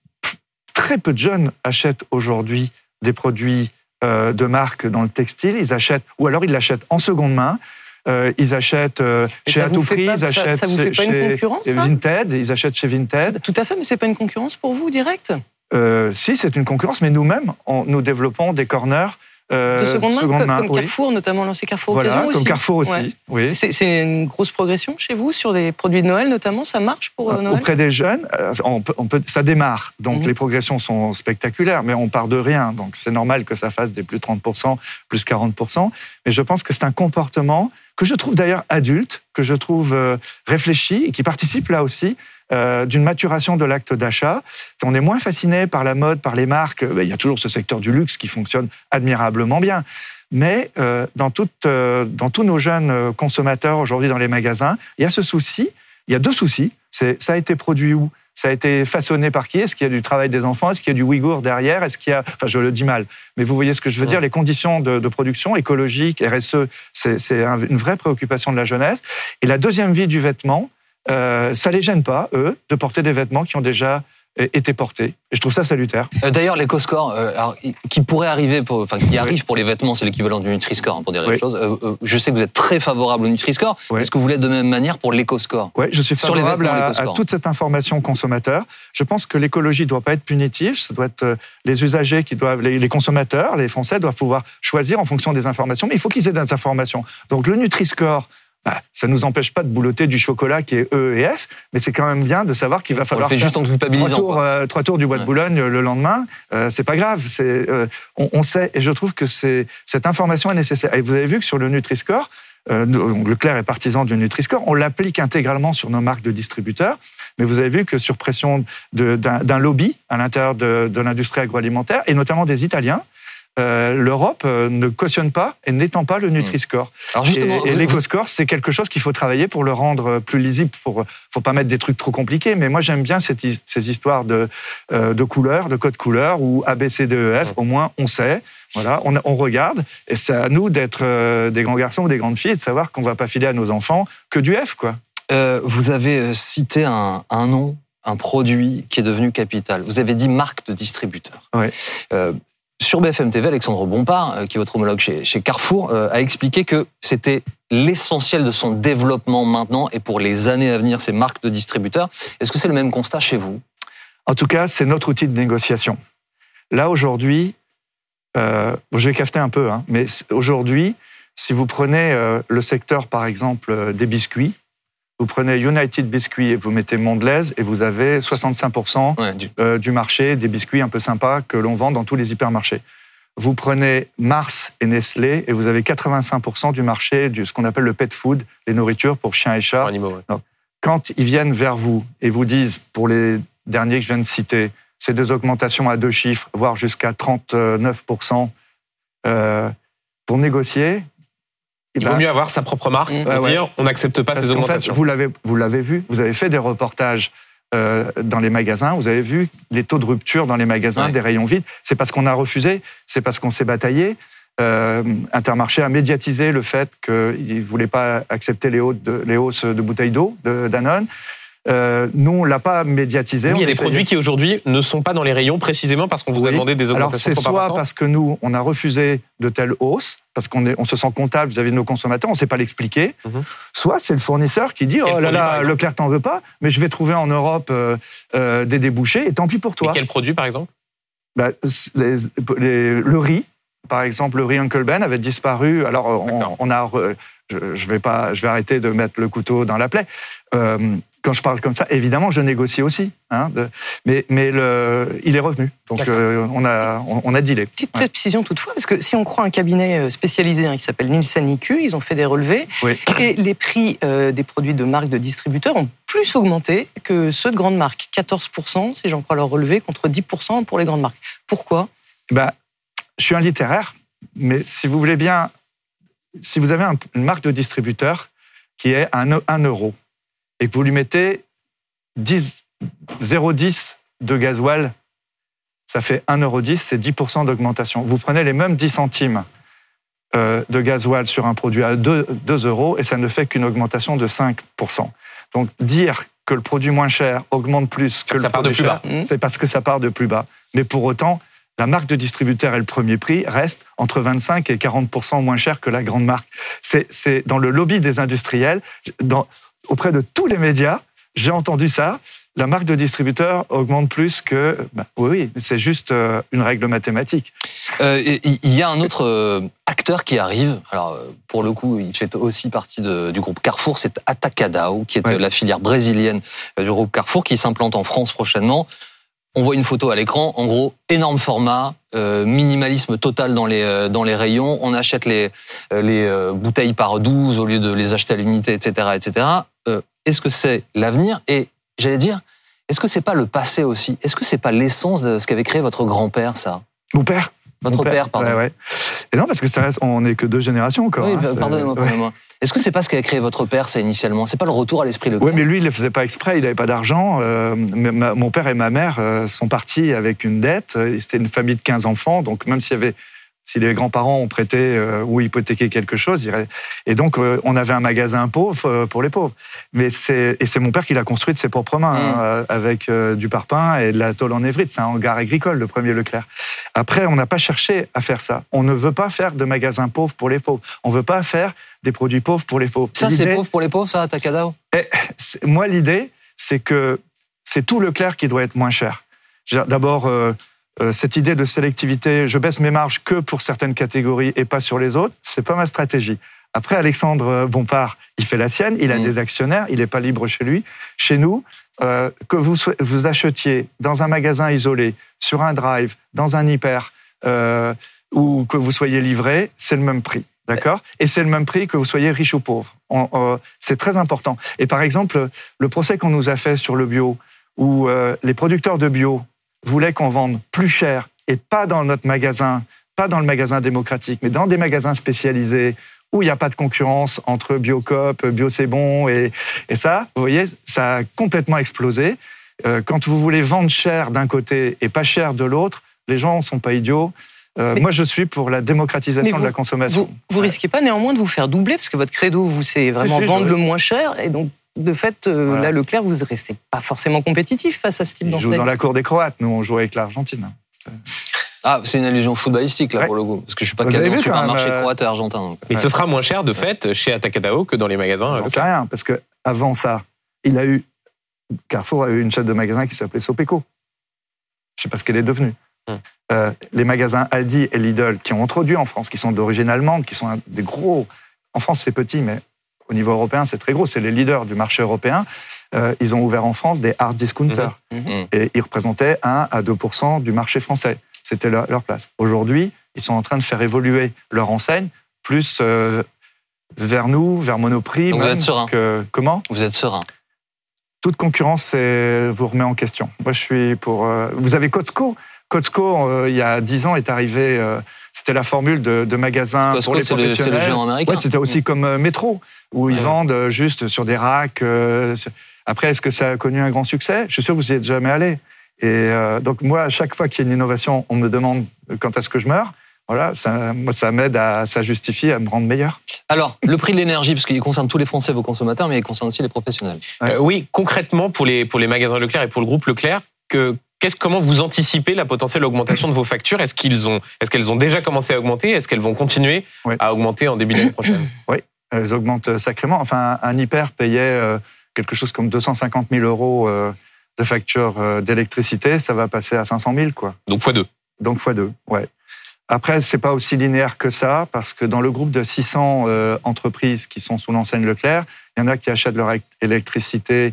très peu de jeunes achètent aujourd'hui des produits euh, de marque dans le textile. Ils achètent, ou alors ils l'achètent en seconde main. Euh, ils achètent euh, chez À Tout Prix, ils achètent ça, ça vous fait pas chez une concurrence, Vinted, ils achètent chez Vinted. Tout à fait, mais c'est pas une concurrence pour vous, direct ? euh, Si, c'est une concurrence, mais nous-mêmes, on, nous développons des corners euh, de seconde main, seconde main comme oui. Carrefour, notamment lancé Carrefour voilà, Occasion aussi. Comme Carrefour aussi, ouais. oui. C'est, c'est une grosse progression chez vous sur les produits de Noël, notamment, ça marche pour euh, Noël ? Auprès des jeunes, on peut, on peut, ça démarre, donc mmh. les progressions sont spectaculaires, mais on part de rien, donc c'est normal que ça fasse des plus trente pour cent, plus quarante pour cent, mais je pense que c'est un comportement que je trouve d'ailleurs adulte, que je trouve euh, réfléchi et qui participe là aussi euh, d'une maturation de l'acte d'achat. On est moins fasciné par la mode, par les marques. Il y a toujours ce secteur du luxe qui fonctionne admirablement bien. Mais euh, dans, toute, euh, dans tous nos jeunes consommateurs aujourd'hui dans les magasins, il y a ce souci, il y a deux soucis. C'est, ça a été produit où ? Ça a été façonné par qui ? Est-ce qu'il y a du travail des enfants ? Est-ce qu'il y a du Ouïghour derrière ? Est-ce qu'il y a... Enfin, je le dis mal, mais vous voyez ce que je veux ouais. dire. Les conditions de, de production écologique, R S E, c'est, c'est un, une vraie préoccupation de la jeunesse. Et la deuxième vie du vêtement, euh, ça les gêne pas, eux, de porter des vêtements qui ont déjà été portés. Et je trouve ça salutaire. Euh, d'ailleurs, l'éco-score, euh, alors, qui pourrait arriver, pour, enfin, qui arrive oui. pour les vêtements, c'est l'équivalent du Nutri-Score, hein, pour dire oui. les choses. Euh, euh, je sais que vous êtes très favorable au Nutri-Score. Oui. Est-ce que vous l'êtes de même manière pour l'éco-score ? Oui, je suis favorable à, à toute cette information consommateur. Je pense que l'écologie ne doit pas être punitive. Ça doit être euh, les usagers qui doivent, les, les consommateurs, les Français doivent pouvoir choisir en fonction des informations. Mais il faut qu'ils aient des informations. Donc le Nutri-Score, bah, ça ne nous empêche pas de boulotter du chocolat qui est E et F, mais c'est quand même bien de savoir qu'il va falloir on le fait faire juste en culpabilisant, trois, tours, euh, trois tours du bois de Boulogne ouais. le lendemain. Euh, c'est pas grave, c'est, euh, on, on sait, et je trouve que c'est, cette information est nécessaire. Et vous avez vu que sur le Nutri-Score, euh, Leclerc est partisan du Nutri-Score, on l'applique intégralement sur nos marques de distributeurs, mais vous avez vu que sur pression de, d'un, d'un lobby à l'intérieur de, de l'industrie agroalimentaire, et notamment des Italiens, Euh, l'Europe euh, ne cautionne pas et n'étend pas le Nutri-Score. Alors justement, et, et l'éco-score, c'est quelque chose qu'il faut travailler pour le rendre plus lisible. Pour, faut pas mettre des trucs trop compliqués, mais moi j'aime bien cette, ces histoires de, euh, de couleurs, de code couleur ou A, B, C, D, E, F. Au moins, on sait. Voilà, on, on regarde, et c'est à nous d'être euh, des grands garçons ou des grandes filles et de savoir qu'on va pas filer à nos enfants que du F, quoi. Euh, vous avez cité un, un nom, un produit qui est devenu capital. Vous avez dit marque de distributeur. Oui. Euh, Sur B F M T V, Alexandre Bompard, qui est votre homologue chez, chez Carrefour, euh, a expliqué que c'était l'essentiel de son développement maintenant et pour les années à venir, ces marques de distributeurs. Est-ce que c'est le même constat chez vous ? En tout cas, c'est notre outil de négociation. Là, aujourd'hui, euh, je vais cafeter un peu, hein, mais aujourd'hui, si vous prenez euh, le secteur, par exemple, euh, des biscuits, vous prenez United Biscuits et vous mettez Mondelez et vous avez soixante-cinq pour cent ouais, du... Euh, du marché des biscuits un peu sympas que l'on vend dans tous les hypermarchés. Vous prenez Mars et Nestlé et vous avez quatre-vingt-cinq pour cent du marché de ce qu'on appelle le pet food, les nourritures pour chiens et chats. Animaux, ouais. Donc, quand ils viennent vers vous et vous disent, pour les derniers que je viens de citer, c'est des augmentations à deux chiffres, voire jusqu'à trente-neuf pour cent euh, pour négocier, il ben, vaut mieux avoir sa propre marque, mmh. euh, dire ouais. on n'accepte pas Parce ces augmentations. En fait, vous l'avez, vous l'avez vu, vous avez fait des reportages euh, dans les magasins, vous avez vu les taux de rupture dans les magasins, ouais. des rayons vides. C'est parce qu'on a refusé, c'est parce qu'on s'est bataillé. Euh, Intermarché a médiatisé le fait qu'il ne voulait pas accepter les hausses de, les hausses de bouteilles d'eau de Danone. Euh, nous, on ne l'a pas médiatisé. Oui, il y a des produits qui aujourd'hui ne sont pas dans les rayons précisément parce qu'on vous oui. a demandé des augmentations. Alors c'est soit parce que nous, on a refusé de telles hausses, parce qu'on est, on se sent comptable vis-à-vis de nos consommateurs, on ne sait pas l'expliquer. Mm-hmm. Soit c'est le fournisseur qui dit « Oh là là, Leclerc t'en veut pas, mais je vais trouver en Europe euh, euh, des débouchés et tant pis pour toi. » Et quel produit par exemple ? bah, les, les, Le riz, par exemple, le riz Uncle Ben avait disparu. Alors on, on a... Je, je, vais pas, je vais arrêter de mettre le couteau dans la plaie. Euh, quand je parle comme ça, évidemment, je négocie aussi. Hein, de, mais mais le, il est revenu. Donc, euh, on, a, on, on a dealé. Petite ouais. précision toutefois, parce que si on croit un cabinet spécialisé hein, qui s'appelle Nielsen I Q, ils ont fait des relevés. Oui. Et les prix euh, des produits de marques de distributeurs ont plus augmenté que ceux de grandes marques. quatorze pour cent, si j'en crois leur relevé, contre dix pour cent pour les grandes marques. Pourquoi ? Ben, je suis un littéraire, mais si vous voulez bien, si vous avez un, une marque de distributeur qui est à un euro, et que vous lui mettez zéro virgule dix de gasoil, ça fait un euro dix, c'est dix pour cent d'augmentation. Vous prenez les mêmes dix centimes euh, de gasoil sur un produit à deux euros et ça ne fait qu'une augmentation de cinq pour cent. Donc dire que le produit moins cher augmente plus que ça le part de produit plus cher, bas. C'est parce que ça part de plus bas. Mais pour autant, la marque de distributeur et le premier prix restent entre vingt-cinq et quarante pour cent moins cher que la grande marque. C'est, c'est dans le lobby des industriels, dans, auprès de tous les médias, j'ai entendu ça. La marque de distributeur augmente plus que... Bah, oui, c'est juste euh, une règle mathématique. Euh, il y a un autre euh, acteur qui arrive. Alors, pour le coup, il fait aussi partie de, du groupe Carrefour. C'est Atacadão, qui est ouais. la filière brésilienne du groupe Carrefour, qui s'implante en France prochainement. On voit une photo à l'écran. En gros, énorme format, euh, minimalisme total dans les, euh, dans les rayons. On achète les, euh, les euh, bouteilles par douze au lieu de les acheter à l'unité, et cetera, et cetera. Euh, est-ce que c'est l'avenir ? Et j'allais dire, est-ce que c'est pas le passé aussi ? Est-ce que c'est pas l'essence de ce qu'avait créé votre grand-père, ça ? Mon père. Votre Mon père, père, pardon. Ouais, ouais. Et non, parce que ça reste, on n'est que deux générations encore. Oui, hein, pardonnez-moi, pardonnez-moi. Ouais. Est-ce que c'est pas ce qu'avait créé votre père, ça, initialement ? C'est pas le retour à l'esprit Leclerc ? Oui, mais lui, il ne le faisait pas exprès, il n'avait pas d'argent. Euh, ma, mon père et ma mère euh, sont partis avec une dette. C'était une famille de quinze enfants, donc même s'il y avait... Si les grands-parents ont prêté euh, ou hypothéqué quelque chose, irait... et donc euh, on avait un magasin pauvre euh, pour les pauvres. Mais c'est et c'est mon père qui l'a construit de ses propres mains, mmh. hein, avec euh, du parpaing et de la tôle en évrite. C'est un hangar agricole, le premier Leclerc. Après, on n'a pas cherché à faire ça. On ne veut pas faire de magasins pauvres pour les pauvres. On ne veut pas faire des produits pauvres pour les pauvres. Ça, l'idée... c'est pauvre pour les pauvres, ça, Atacadão ? Moi, l'idée, c'est que c'est tout Leclerc qui doit être moins cher. D'abord. Euh, Euh, cette idée de sélectivité, je baisse mes marges que pour certaines catégories et pas sur les autres, c'est pas ma stratégie. Après, Alexandre Bompard, il fait la sienne, il a mmh. des actionnaires, il n'est pas libre chez lui. Chez nous, euh, que vous, vous achetiez dans un magasin isolé, sur un drive, dans un hyper, euh, ou que vous soyez livré, c'est le même prix. D'accord ? Et c'est le même prix que vous soyez riche ou pauvre. On, euh, c'est très important. Et par exemple, le procès qu'on nous a fait sur le bio, où euh, les producteurs de bio voulaient qu'on vende plus cher et pas dans notre magasin, pas dans le magasin démocratique, mais dans des magasins spécialisés où il n'y a pas de concurrence entre Biocoop, Bio C'est Bon et, et ça, vous voyez, ça a complètement explosé. Euh, quand vous voulez vendre cher d'un côté et pas cher de l'autre, les gens ne sont pas idiots. Euh, moi, je suis pour la démocratisation vous, de la consommation. Vous, vous ouais. risquez pas néanmoins de vous faire doubler, parce que votre credo, vous, c'est vraiment si, vendre le moins cher, et donc de fait, euh, voilà. là, Leclerc, vous ne restez pas forcément compétitif face à ce type d'enseigne. On joue dans la cour des Croates, nous, on joue avec l'Argentine. C'est... Ah, c'est une allusion footballistique, là, ouais. pour le coup. Parce que je ne suis pas calé dans le supermarché euh... croate et argentin. Donc. Mais ouais. ce sera moins cher, de fait, chez Atacadão que dans les magasins. Je sais rien, parce qu'avant ça, il a eu... Carrefour a eu une chaîne de magasins qui s'appelait Sopeco. Je ne sais pas ce qu'elle est devenue. Hum. Euh, les magasins Aldi et Lidl qui ont introduit en France, qui sont d'origine allemande, qui sont un des gros... En France, c'est petit, mais... Au niveau européen, c'est très gros. C'est les leaders du marché européen. Euh, ils ont ouvert en France des hard discounters. Mmh. Et ils représentaient un à deux pour cent du marché français. C'était leur, leur place. Aujourd'hui, ils sont en train de faire évoluer leur enseigne, plus euh, vers nous, vers Monoprix. Donc même vous êtes serein. Que, comment ? Vous êtes serein. Toute concurrence c'est, vous remet en question. Moi, je suis pour... Euh, vous avez Costco. Costco, euh, il y a dix ans, est arrivé... Euh, C'était la formule de, de magasin Costco, pour les c'est professionnels. Le, c'est le géant américain. Ouais, c'était aussi comme euh, Métro, où ils ouais. vendent juste sur des racks. Euh, après, est-ce que ça a connu un grand succès ? Je suis sûr que vous n'y êtes jamais allé. Et euh, donc moi, à chaque fois qu'il y a une innovation, on me demande quand est-ce que je meurs. Voilà, ça, moi, ça m'aide à, ça justifie à me rendre meilleur. Alors, le prix de l'énergie, parce qu'il concerne tous les Français, vos consommateurs, mais il concerne aussi les professionnels. Ouais. Euh, oui, concrètement, pour les, pour les magasins Leclerc et pour le groupe Leclerc, que, qu'est-ce, comment vous anticipez la potentielle augmentation de vos factures ? Est-ce, qu'ils ont, est-ce qu'elles ont déjà commencé à augmenter ? Est-ce qu'elles vont continuer oui. à augmenter en début d'année prochaine ? Oui, elles augmentent sacrément. Enfin, un hyper payait euh, quelque chose comme deux cent cinquante mille euros euh, de facture euh, d'électricité. Ça va passer à cinq cent mille, quoi. Donc fois deux. Donc fois deux, ouais. Après, c'est pas aussi linéaire que ça, parce que dans le groupe de six cents euh, entreprises qui sont sous l'enseigne Leclerc, il y en a qui achètent leur électricité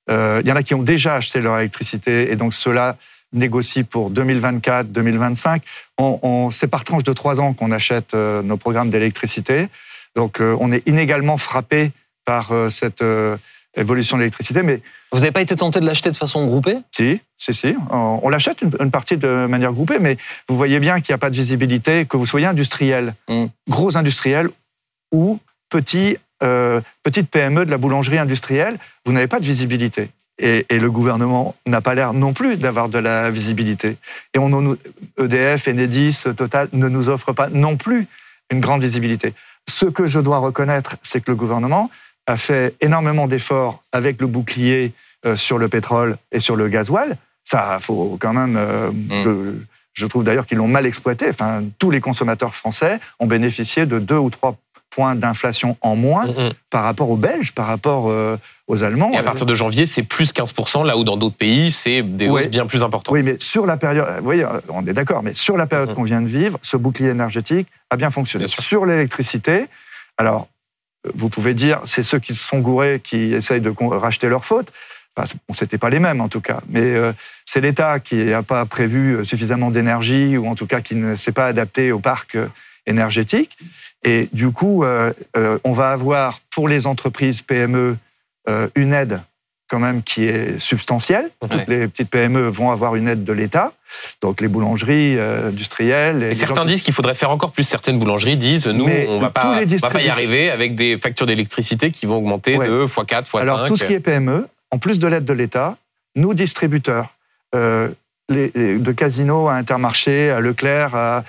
Euh, il y en a qui ont déjà acheté leur électricité et donc ceux-là négocient pour deux mille vingt-quatre, deux mille vingt-cinq. On, on, c'est par tranche de trois ans qu'on achète euh, nos programmes d'électricité. Donc euh, on est inégalement frappé par euh, cette euh, évolution de l'électricité. Mais vous n'avez pas été tenté de l'acheter de façon groupée ? Si, si, si. On, on l'achète une, une partie de manière groupée, mais vous voyez bien qu'il n'y a pas de visibilité, que vous soyez industriel, mmh. gros industriel ou petit, euh, petite P M E de la boulangerie industrielle, vous n'avez pas de visibilité. Et, et le gouvernement n'a pas l'air non plus d'avoir de la visibilité. Et on, E D F, Enedis, Total ne nous offrent pas non plus une grande visibilité. Ce que je dois reconnaître, c'est que le gouvernement a fait énormément d'efforts avec le bouclier euh, sur le pétrole et sur le gasoil. Ça, faut quand même... Euh, mmh. je, je trouve d'ailleurs qu'ils l'ont mal exploité. Enfin, tous les consommateurs français ont bénéficié de deux ou trois points d'inflation en moins mmh. par rapport aux Belges, par rapport euh, aux Allemands. Et à partir de janvier, c'est plus quinze pour cent, là où dans d'autres pays, c'est des hausses oui. bien plus importantes. Oui, mais sur la période... Oui, on est d'accord, mais sur la période mmh. qu'on vient de vivre, ce bouclier énergétique a bien fonctionné. Bien sur l'électricité, alors, vous pouvez dire, c'est ceux qui se sont gourés qui essayent de racheter leurs fautes. Enfin, bon, c'était pas les mêmes, en tout cas. Mais euh, c'est l'État qui n'a pas prévu suffisamment d'énergie, ou en tout cas qui ne s'est pas adapté au parc euh, énergétique. Et du coup, euh, euh, on va avoir pour les entreprises P M E euh, une aide quand même qui est substantielle. Ouais. Toutes les petites P M E vont avoir une aide de l'État, donc les boulangeries euh, industrielles. Et, et certains disent qu'il faudrait faire encore plus. Certaines boulangeries disent, nous, mais on ne va pas, va pas y arriver avec des factures d'électricité qui vont augmenter ouais. de fois quatre, fois cinq. Alors tout ce qui est P M E, en plus de l'aide de l'État, nous, distributeurs, euh, les, les, de Casino à Intermarché, à Leclerc, à,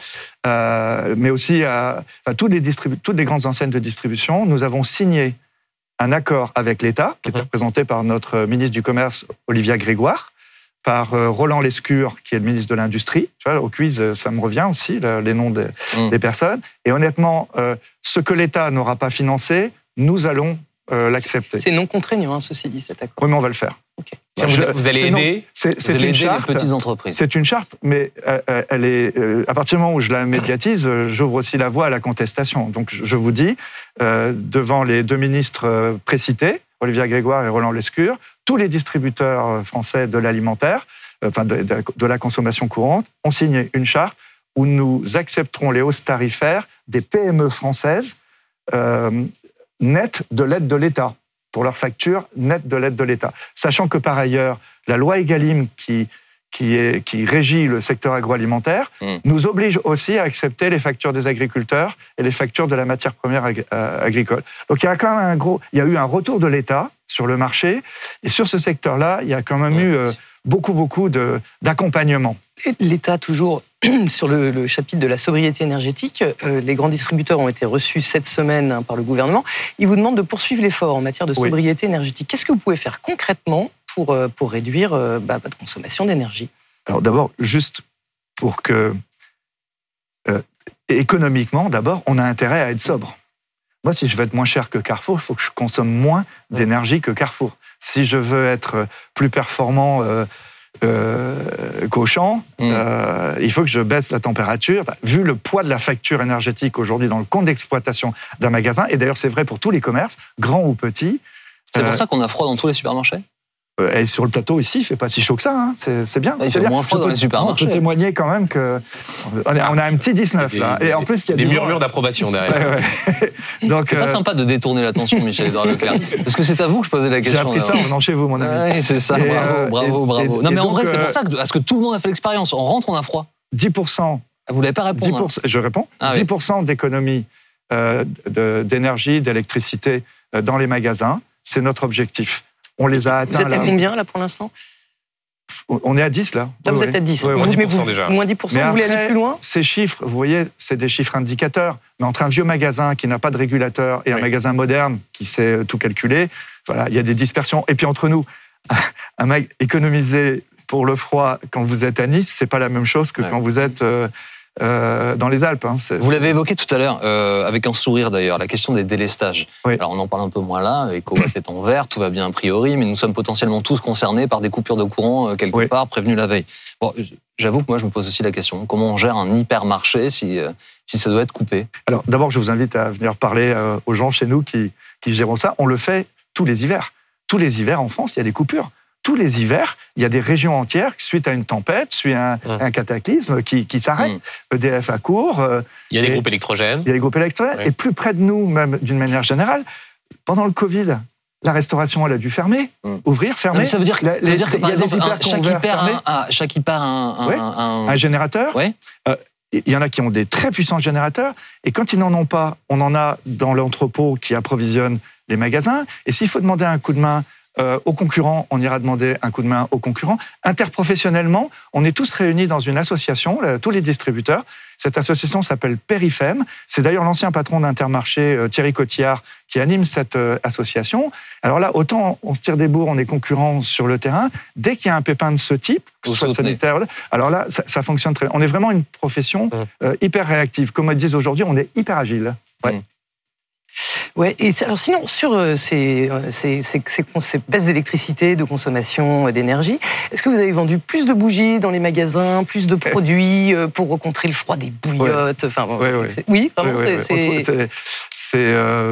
à, mais aussi à enfin, toutes, les distribu- toutes les grandes enseignes de distribution, nous avons signé un accord avec l'État, qui était représenté par notre ministre du Commerce, Olivia Grégoire, par Roland Lescure, qui est le ministre de l'Industrie. Tu vois, au quiz, ça me revient aussi, les noms des, mmh. des personnes. Et honnêtement, euh, ce que l'État n'aura pas financé, nous allons euh, l'accepter. C'est non contraignant, hein, ceci dit, cet accord. Oui, mais on va le faire. Okay. Bah, vous, vous allez aider, non, c'est, c'est vous allez une aider charte, les petites entreprises. C'est une charte, mais euh, elle est, euh, à partir du moment où je la médiatise, j'ouvre aussi la voie à la contestation. Donc je vous dis, euh, devant les deux ministres euh, précités, Olivia Grégoire et Roland Lescure, tous les distributeurs français de l'alimentaire, euh, enfin de, de, de la consommation courante, ont signé une charte où nous accepterons les hausses tarifaires des P M E françaises euh, nettes de l'aide de l'État, pour leurs factures nettes de l'aide de l'État. Sachant que par ailleurs, la loi Egalim qui, qui, est, qui régit le secteur agroalimentaire mmh. nous oblige aussi à accepter les factures des agriculteurs et les factures de la matière première ag- agricole. Donc il y a quand même un gros, il y a eu un retour de l'État sur le marché, et sur ce secteur-là, il y a quand même mmh. eu euh, beaucoup, beaucoup de, d'accompagnement. L'État, toujours sur le, le chapitre de la sobriété énergétique, euh, les grands distributeurs ont été reçus cette semaine hein, par le gouvernement. Ils vous demandent de poursuivre l'effort en matière de sobriété oui. énergétique. Qu'est-ce que vous pouvez faire concrètement pour, euh, pour réduire euh, bah, votre consommation d'énergie ? Alors d'abord, juste pour que... Euh, économiquement, d'abord, on a intérêt à être sobre. Moi, si je veux être moins cher que Carrefour, il faut que je consomme moins d'énergie que Carrefour. Si je veux être plus performant euh, euh, qu'Auchan, mmh. euh, il faut que je baisse la température. Vu le poids de la facture énergétique aujourd'hui dans le compte d'exploitation d'un magasin, et d'ailleurs c'est vrai pour tous les commerces, grands ou petits. C'est pour euh, ça qu'on a froid dans tous les supermarchés ? Et sur le plateau ici, il fait pas si chaud que ça, hein. c'est, c'est bien. Il fait bien. moins froid je dans peux, les supermarchés. Je peux témoigner quand même que on a, on a un petit dix-neuf là. Des, et en plus, il y a des, des murmures gens... d'approbation derrière. Ouais, ouais. Donc, c'est euh... pas sympa de détourner l'attention, Michel-Édouard Leclerc, parce que c'est à vous que je posais la question. J'ai appris ça en venant chez vous, mon ami. Ouais, c'est ça. Et bravo, euh, bravo, et, bravo. Et, non, mais en donc, vrai, c'est pour ça que, parce que tout le monde a fait l'expérience. On rentre, on a froid. dix pour cent. Vous l'avez pas répondu. dix pour cent, hein. Je réponds. Ah, dix pour cent oui. d'économie euh, de, d'énergie, d'électricité euh, dans les magasins, c'est notre objectif. On les a atteints. Vous êtes à là. combien là pour l'instant ? On est à dix là. Là, vous oui. êtes à dix. Oui, moins oui. dix pour cent déjà. Moins dix pour cent, mais vous après, voulez aller plus loin ? Ces chiffres, vous voyez, c'est des chiffres indicateurs. Mais entre un vieux magasin qui n'a pas de régulateur et oui. un magasin moderne qui sait tout calculer, voilà, il y a des dispersions. Et puis entre nous, un mag- économiser pour le froid quand vous êtes à Nice, c'est pas la même chose que ouais. quand vous êtes euh, euh, dans les Alpes. Hein. C'est, vous l'avez évoqué tout à l'heure, euh, avec un sourire d'ailleurs, la question des délestages. Oui. Alors on en parle un peu moins là, EcoWatt est en vert, tout va bien a priori, mais nous sommes potentiellement tous concernés par des coupures de courant euh, quelque oui. part, prévenus la veille. Bon, j'avoue que moi je me pose aussi la question, comment on gère un hypermarché si, euh, si ça doit être coupé ? Alors d'abord je vous invite à venir parler euh, aux gens chez nous qui, qui gèrent ça. On le fait tous les hivers. tous les hivers en France, il y a des coupures. Tous les hivers, il y a des régions entières, suite à une tempête, suite à un, mmh. un cataclysme, qui, qui s'arrêtent. Mmh. E D F à court. Euh, il y a des groupes électrogènes. Il y a des groupes électrogènes. Oui. Et plus près de nous, même d'une manière générale, pendant le Covid, la restauration, elle a dû fermer, mmh. ouvrir, fermer. Non, ça veut dire que, la, ça veut dire que par exemple, un, chaque, hyper hyper un, un, chaque hyper un, un, ouais. un, un générateur. Ouais. Euh, il y en a qui ont des très puissants générateurs, et quand ils n'en ont pas, on en a dans l'entrepôt qui approvisionne les magasins. Et s'il faut demander un coup de main Euh, aux concurrents, on ira demander un coup de main aux concurrents. Interprofessionnellement, on est tous réunis dans une association, là, tous les distributeurs. Cette association s'appelle Périfem. C'est d'ailleurs l'ancien patron d'Intermarché, euh, Thierry Cotillard, qui anime cette euh, association. Alors là, autant on se tire des bourres, on est concurrents sur le terrain. Dès qu'il y a un pépin de ce type, que ce soit sanitaire, alors là, ça, ça fonctionne très bien. On est vraiment une profession euh, hyper réactive. Comme ils disent aujourd'hui, on est hyper agile. Ouais. Mmh. Ouais, et alors sinon, sur euh, ces, ces, ces, ces, ces baisses d'électricité, de consommation d'énergie, est-ce que vous avez vendu plus de bougies dans les magasins, plus de produits euh, pour contrer le froid, des bouillottes, enfin, ouais, ouais. Oui, vraiment, ouais, ouais, c'est... ouais. c'est, c'est euh...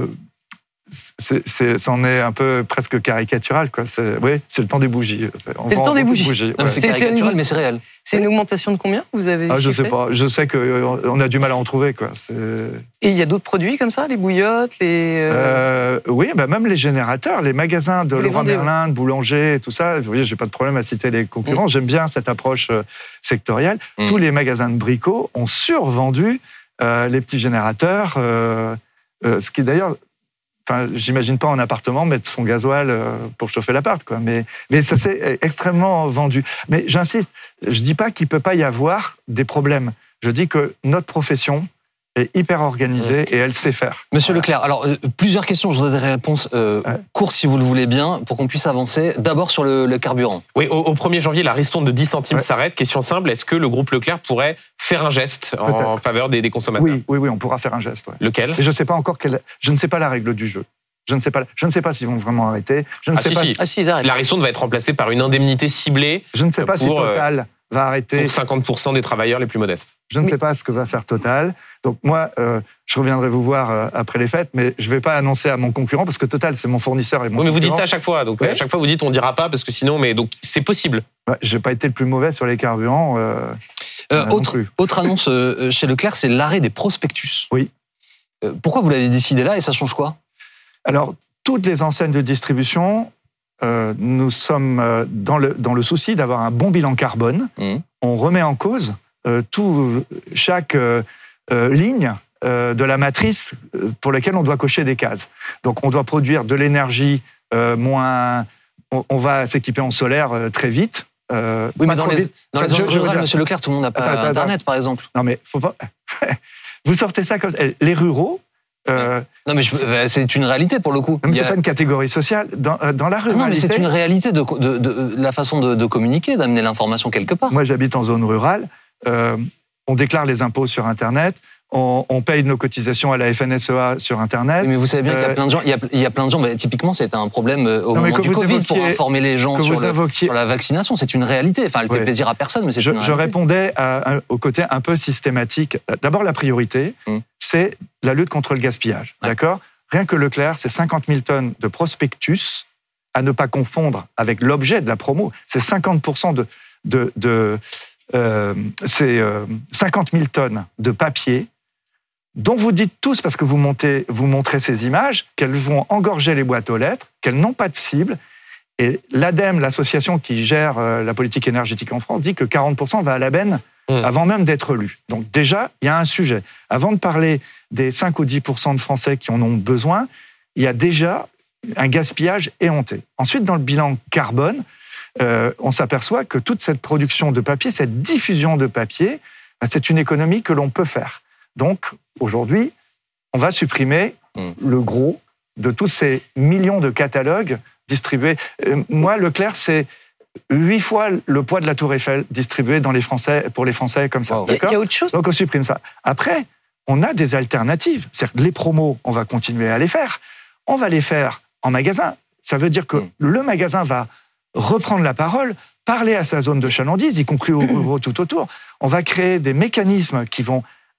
C'est, c'est, c'en est un peu presque caricatural, quoi. C'est, oui, c'est le temps des bougies. C'est, c'est le temps des bougies. bougies non, ouais. C'est caricatural, mais c'est réel. C'est une augmentation de combien vous avez ah, Je chiffré? sais pas. Je sais qu'on a du mal à en trouver, quoi. C'est... Et il y a d'autres produits comme ça, les bouillottes, les. Euh, oui, bah même les générateurs, les magasins de Leroy Merlin, de Boulanger, tout ça. Vous voyez, j'ai pas de problème à citer les concurrents. Mmh. J'aime bien cette approche sectorielle. Mmh. Tous les magasins de bricots ont survendu euh, les petits générateurs, euh, euh, ce qui d'ailleurs. Enfin, j'imagine pas en appartement mettre son gasoil pour chauffer l'appart, quoi. Mais, mais ça s'est extrêmement vendu. Mais j'insiste, je dis pas qu'il peut pas y avoir des problèmes. Je dis que notre profession est hyper organisée et elle sait faire. Monsieur voilà. Leclerc, alors euh, plusieurs questions, je voudrais des réponses euh, ouais. courtes si vous le voulez bien, pour qu'on puisse avancer. D'abord sur le, le carburant. Oui, au, au premier janvier, la ristourne de dix centimes ouais. s'arrête. Question simple, est-ce que le groupe Leclerc pourrait faire un geste en, en faveur des, des consommateurs? Oui, oui, oui, on pourra faire un geste. Ouais. Lequel? Et je sais pas encore quelle, je ne sais pas la règle du jeu. Je ne sais pas, je ne sais pas s'ils vont vraiment arrêter. Je ne ah, sais si, pas. Si. Ah, si, ils arrêtent. La ristourne va être remplacée par une indemnité ciblée. Je ne sais pas pour, si Total euh, va arrêter. Pour cinquante pour cent des travailleurs les plus modestes. Je ne oui. sais pas ce que va faire Total. Donc moi, euh, je reviendrai vous voir euh, après les fêtes, mais je ne vais pas annoncer à mon concurrent parce que Total, c'est mon fournisseur et mon. Oui, mais vous concurrent. dites ça à chaque fois. Donc ouais. à chaque fois, vous dites on dira pas parce que sinon, mais donc c'est possible. Ouais, je n'ai pas été le plus mauvais sur les carburants. Euh, euh, autre, autre annonce euh, chez Leclerc, c'est l'arrêt des prospectus. Oui. Euh, pourquoi vous l'avez décidé là et ça change quoi? Alors, toutes les enseignes de distribution, euh, nous sommes euh, dans, le, dans le souci d'avoir un bon bilan carbone. Mmh. On remet en cause euh, tout, chaque euh, euh, ligne euh, de la matrice pour laquelle on doit cocher des cases. Donc, on doit produire de l'énergie euh, moins... On, on va s'équiper en solaire euh, très vite. Euh, oui, mais dans les, dans les zones rurales, Monsieur Leclerc, tout le monde n'a pas attends, attends, Internet, attends. par exemple. Non, mais faut pas... Vous sortez ça comme... Les ruraux... Euh, non mais je, c'est une réalité pour le coup. Mais c'est a... pas une catégorie sociale dans, dans la ruralité. Ah non mais c'est une réalité de, de, de, de la façon de, de communiquer, d'amener l'information quelque part. Moi j'habite en zone rurale. Euh, on déclare les impôts sur Internet. On, on paye nos cotisations à la F N S E A sur Internet. Oui, mais vous savez bien euh... qu'il y a plein de gens. Il y a, il y a plein de gens. Bah, typiquement, c'était un problème au non, moment du Covid évoquiez, pour informer les gens sur, le, évoquiez... sur la vaccination. C'est une réalité. Enfin, elle fait ouais. plaisir à personne, mais c'est je, une réalité. Je répondais à, à, au côté un peu systématique. D'abord, la priorité, hum. c'est la lutte contre le gaspillage. Ouais. D'accord ? Rien que Leclerc, c'est cinquante mille tonnes de prospectus à ne pas confondre avec l'objet de la promo. C'est cinquante pour cent de, de, de euh, c'est euh, cinquante mille tonnes de papier. Dont vous dites tous, parce que vous, montez, vous montrez ces images, qu'elles vont engorger les boîtes aux lettres, qu'elles n'ont pas de cible. Et l'ADEME, l'association qui gère la politique énergétique en France, dit que quarante pour cent va à la benne mmh. avant même d'être lu. Donc déjà, il y a un sujet. Avant de parler des cinq ou dix pour cent de Français qui en ont besoin, il y a déjà un gaspillage éhonté. Ensuite, dans le bilan carbone, euh, on s'aperçoit que toute cette production de papier, cette diffusion de papier, c'est une économie que l'on peut faire. Donc, aujourd'hui, on va supprimer mmh. le gros de tous ces millions de catalogues distribués. Euh, moi, Leclerc, c'est huit fois le poids de la Tour Eiffel distribué dans les Français, pour les Français comme ça. Il wow. y a autre chose. Donc, on supprime ça. Après, on a des alternatives. C'est-à-dire que les promos, on va continuer à les faire. On va les faire en magasin. Ça veut dire que mmh. le magasin va reprendre la parole, parler à sa zone de chalandise, y compris aux ruraux tout autour. On va créer des mécanismes qui vont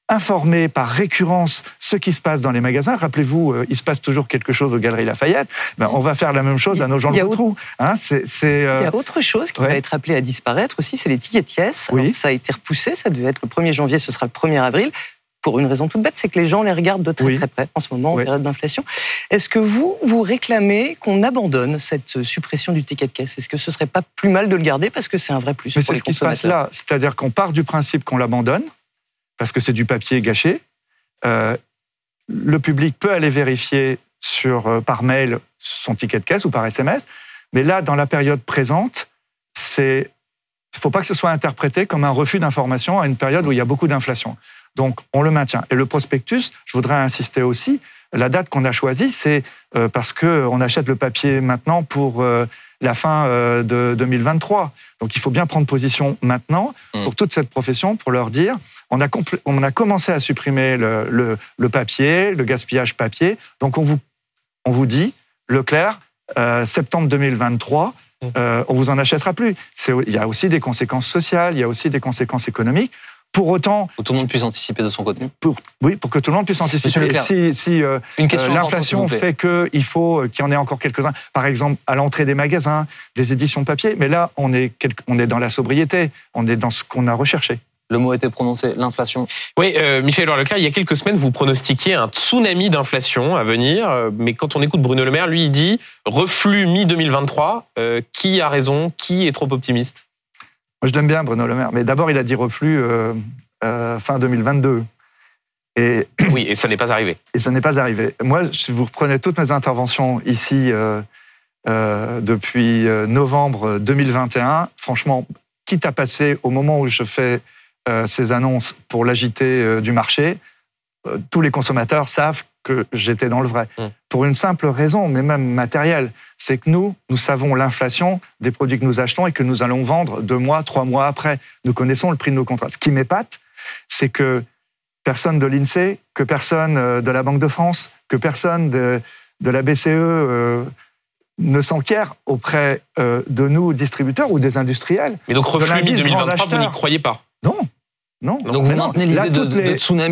informer par récurrence ce qui se passe dans les magasins. Rappelez-vous, euh, il se passe toujours quelque chose aux Galeries Lafayette. Ben, on va faire la même chose à nos gens de trou. Hein, c'est, c'est, euh... Il y a autre chose qui ouais. va être appelée à disparaître aussi, c'est les tickets de caisse. Oui. Alors, ça a été repoussé, ça devait être le premier janvier, ce sera le premier avril. Pour une raison toute bête, c'est que les gens les regardent de très oui. très près en ce moment, en oui. période d'inflation. Est-ce que vous, vous réclamez qu'on abandonne cette suppression du ticket de caisse ? Est-ce que ce serait pas plus mal de le garder parce que c'est un vrai plus Mais pour c'est les ce qui se passe là, c'est-à-dire qu'on part du principe qu'on l'abandonne, parce que c'est du papier gâché. Euh, le public peut aller vérifier sur, euh, par mail son ticket de caisse ou par S M S, mais là, dans la période présente, c'est, il ne faut pas que ce soit interprété comme un refus d'information à une période où il y a beaucoup d'inflation. Donc, on le maintient. Et le prospectus, je voudrais insister aussi, la date qu'on a choisie, c'est euh, parce qu'on achète le papier maintenant pour euh, la fin euh, de deux mille vingt-trois. Donc, il faut bien prendre position maintenant pour toute cette profession, pour leur dire, on a, compl- on a commencé à supprimer le, le, le papier, le gaspillage papier. Donc, on vous, on vous dit, Leclerc, euh, septembre deux mille vingt-trois, euh, on vous en achètera plus. C'est, il y a aussi des conséquences sociales, il y a aussi des conséquences économiques. Pour autant, pour que tout le monde puisse anticiper de son côté. Pour, oui, pour que tout le monde puisse anticiper. Si, si euh, Une question euh, l'inflation fait qu'il faut qu'il y en ait encore quelques-uns, par exemple à l'entrée des magasins, des éditions papier, mais là on est, on est dans la sobriété, on est dans ce qu'on a recherché. Le mot a été prononcé, l'inflation. Oui, euh, Michel-Édouard Leclerc, il y a quelques semaines, vous pronostiquiez un tsunami d'inflation à venir, mais quand on écoute Bruno Le Maire, lui, il dit reflux mi-deux mille vingt-trois. Euh, qui a raison ? Qui est trop optimiste ? Moi, je l'aime bien, Bruno Le Maire. Mais d'abord, il a dit reflux euh, euh, fin deux mille vingt-deux. Et, oui, et ça n'est pas arrivé. Et ça n'est pas arrivé. Moi, si vous reprenez toutes mes interventions ici euh, euh, depuis novembre deux mille vingt et un, franchement, quitte à passer au moment où je fais euh, ces annonces pour l'agiter euh, du marché, euh, tous les consommateurs savent que j'étais dans le vrai. Mmh. Pour une simple raison, mais même matérielle, c'est que nous, nous savons l'inflation des produits que nous achetons et que nous allons vendre deux mois, trois mois après. Nous connaissons le prix de nos contrats. Ce qui m'épate, c'est que personne de l'INSEE, que personne de la Banque de France, que personne de, de la B C E euh, ne s'enquiert auprès euh, de nous, distributeurs ou des industriels. Mais donc, reflux mi-deux mille vingt-trois, vous n'y croyez pas ? Non, non. Donc, vous maintenez l'idée de, de, de tsunami ?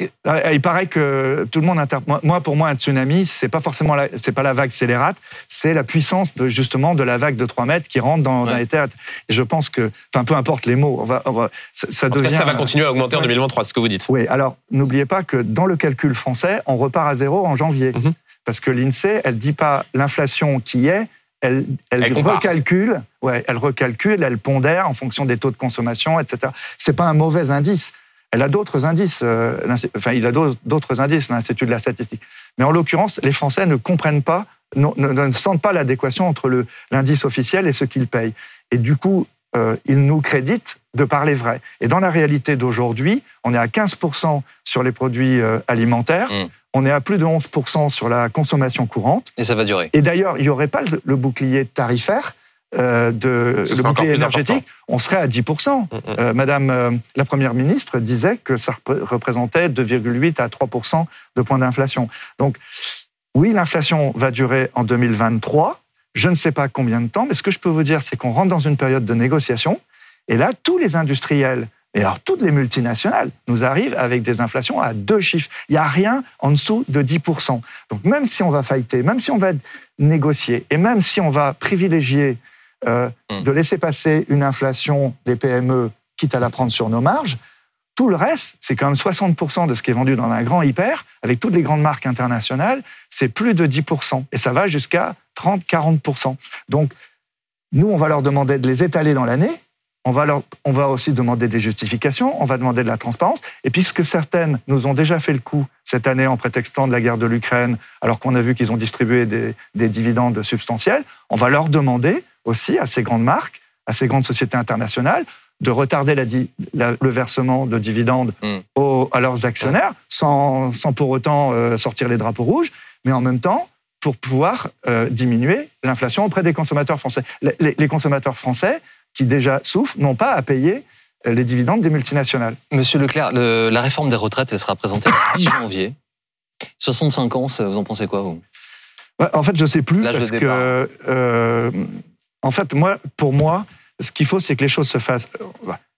Il paraît que tout le monde interprète. Moi, pour moi, un tsunami, c'est pas forcément la, c'est pas la vague scélérate, c'est la puissance de justement de la vague de trois mètres qui rentre dans, ouais. dans les théâtres. Et je pense que, enfin, peu importe les mots, on va, on va, ça, ça devient. En tout cas, ça va continuer à augmenter ouais. en deux mille vingt-trois, c'est ce que vous dites. Oui. Alors, n'oubliez pas que dans le calcul français, on repart à zéro en janvier, mm-hmm. parce que l'INSEE, elle dit pas l'inflation qui est. Elle, elle, elle recalcule, ouais, elle recalcule, elle pondère en fonction des taux de consommation, et cetera. C'est pas un mauvais indice. Elle a d'autres indices, euh, enfin, il a d'autres indices, l'Institut de la statistique. Mais en l'occurrence, les Français ne comprennent pas, ne, ne, ne sentent pas l'adéquation entre le, l'indice officiel et ce qu'ils payent. Et du coup, euh, ils nous créditent de parler vrai. Et dans la réalité d'aujourd'hui, on est à quinze pour cent sur les produits euh, alimentaires, mmh. on est à plus de onze pour cent sur la consommation courante. Et ça va durer. Et d'ailleurs, il n'y aurait pas le, le bouclier tarifaire, Euh, de Ce le bouclier énergétique, important. On serait à dix pour cent. Mmh. Euh, Madame euh, la Première ministre disait que ça rep- représentait deux virgule huit à trois pour cent de points d'inflation. Donc, oui, l'inflation va durer en deux mille vingt-trois. Je ne sais pas combien de temps, mais ce que je peux vous dire, c'est qu'on rentre dans une période de négociation. Et là, tous les industriels, et alors toutes les multinationales, nous arrivent avec des inflations à deux chiffres. Il n'y a rien en dessous de dix pour cent. Donc, même si on va fighter, même si on va négocier, et même si on va privilégier Euh, mmh. de laisser passer une inflation des P M E, quitte à la prendre sur nos marges, tout le reste, c'est quand même soixante pour cent de ce qui est vendu dans un grand hyper, avec toutes les grandes marques internationales, c'est plus de dix pour cent. Et ça va jusqu'à trente à quarante pour cent. Donc, nous, on va leur demander de les étaler dans l'année, on va, leur, on va aussi demander des justifications, on va demander de la transparence, et puisque certaines nous ont déjà fait le coup cette année en prétextant de la guerre de l'Ukraine, alors qu'on a vu qu'ils ont distribué des, des dividendes substantiels, on va leur demander aussi à ces grandes marques, à ces grandes sociétés internationales, de retarder la, la, le versement de dividendes mmh. aux, à leurs actionnaires, sans, sans pour autant euh, sortir les drapeaux rouges, mais en même temps, pour pouvoir euh, diminuer l'inflation auprès des consommateurs français. Les, les, les consommateurs français, qui déjà souffrent, n'ont pas à payer les dividendes des multinationales. Monsieur Leclerc, le, la réforme des retraites, elle sera présentée le dix janvier. soixante-cinq ans, vous en pensez quoi, vous ? Ouais, en fait, je ne sais plus, L'âge parce que... Euh, en fait, moi, pour moi, ce qu'il faut, c'est que les choses se fassent...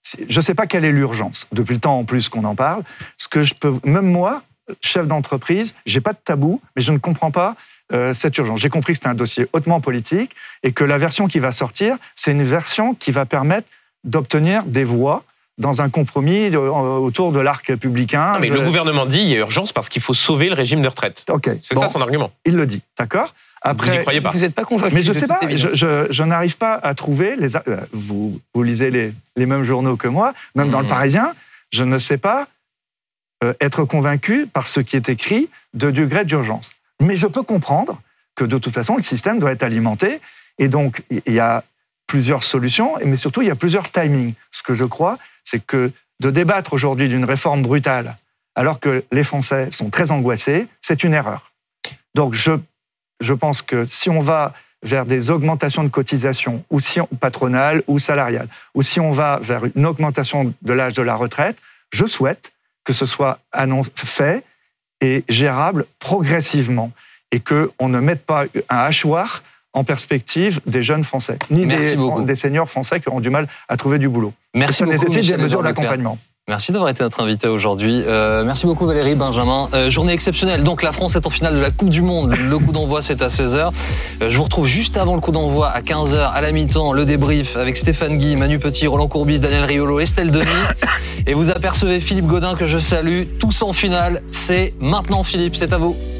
je ne sais pas quelle est l'urgence. Depuis le temps en plus qu'on en parle, ce que je peux, même moi, chef d'entreprise, j'ai pas de tabou, mais je ne comprends pas euh, cette urgence. J'ai compris que c'était un dossier hautement politique et que la version qui va sortir, c'est une version qui va permettre d'obtenir des voix dans un compromis autour de l'arc républicain. Non, mais le gouvernement dit qu'il y a urgence parce qu'il faut sauver le régime de retraite. Okay. C'est bon, ça son argument. Il le dit, d'accord. Après, vous n'y croyez pas. Vous n'êtes pas convaincu. Mais je ne sais pas, je, je, je n'arrive pas à trouver, les, vous, vous lisez les, les mêmes journaux que moi, même mmh. dans le Parisien, je ne sais pas euh, être convaincu par ce qui est écrit de degré d'urgence. Mais je peux comprendre que de toute façon, le système doit être alimenté, et donc il y a plusieurs solutions, mais surtout il y a plusieurs timings. Ce que je crois, c'est que de débattre aujourd'hui d'une réforme brutale, alors que les Français sont très angoissés, c'est une erreur. Donc je Je pense que si on va vers des augmentations de cotisations, ou si on, patronales ou salariales, ou si on va vers une augmentation de l'âge de la retraite, je souhaite que ce soit annoncé, fait et gérable progressivement, et qu'on ne mette pas un hachoir en perspective des jeunes Français, ni des, des seniors Français qui auront du mal à trouver du boulot. Merci ça beaucoup, nécessite Michel des mesures d'accompagnement. Merci d'avoir été notre invité aujourd'hui. Euh, merci beaucoup Valérie, Benjamin. Euh, journée exceptionnelle. Donc la France est en finale de la Coupe du Monde. Le coup d'envoi, c'est à seize heures. Euh, je vous retrouve juste avant le coup d'envoi à quinze heures, à la mi-temps, le débrief avec Stéphane Guy, Manu Petit, Roland Courbis, Daniel Riolo, Estelle Denis. Et vous apercevez Philippe Gaudin que je salue. Tous en finale. C'est maintenant Philippe, c'est à vous.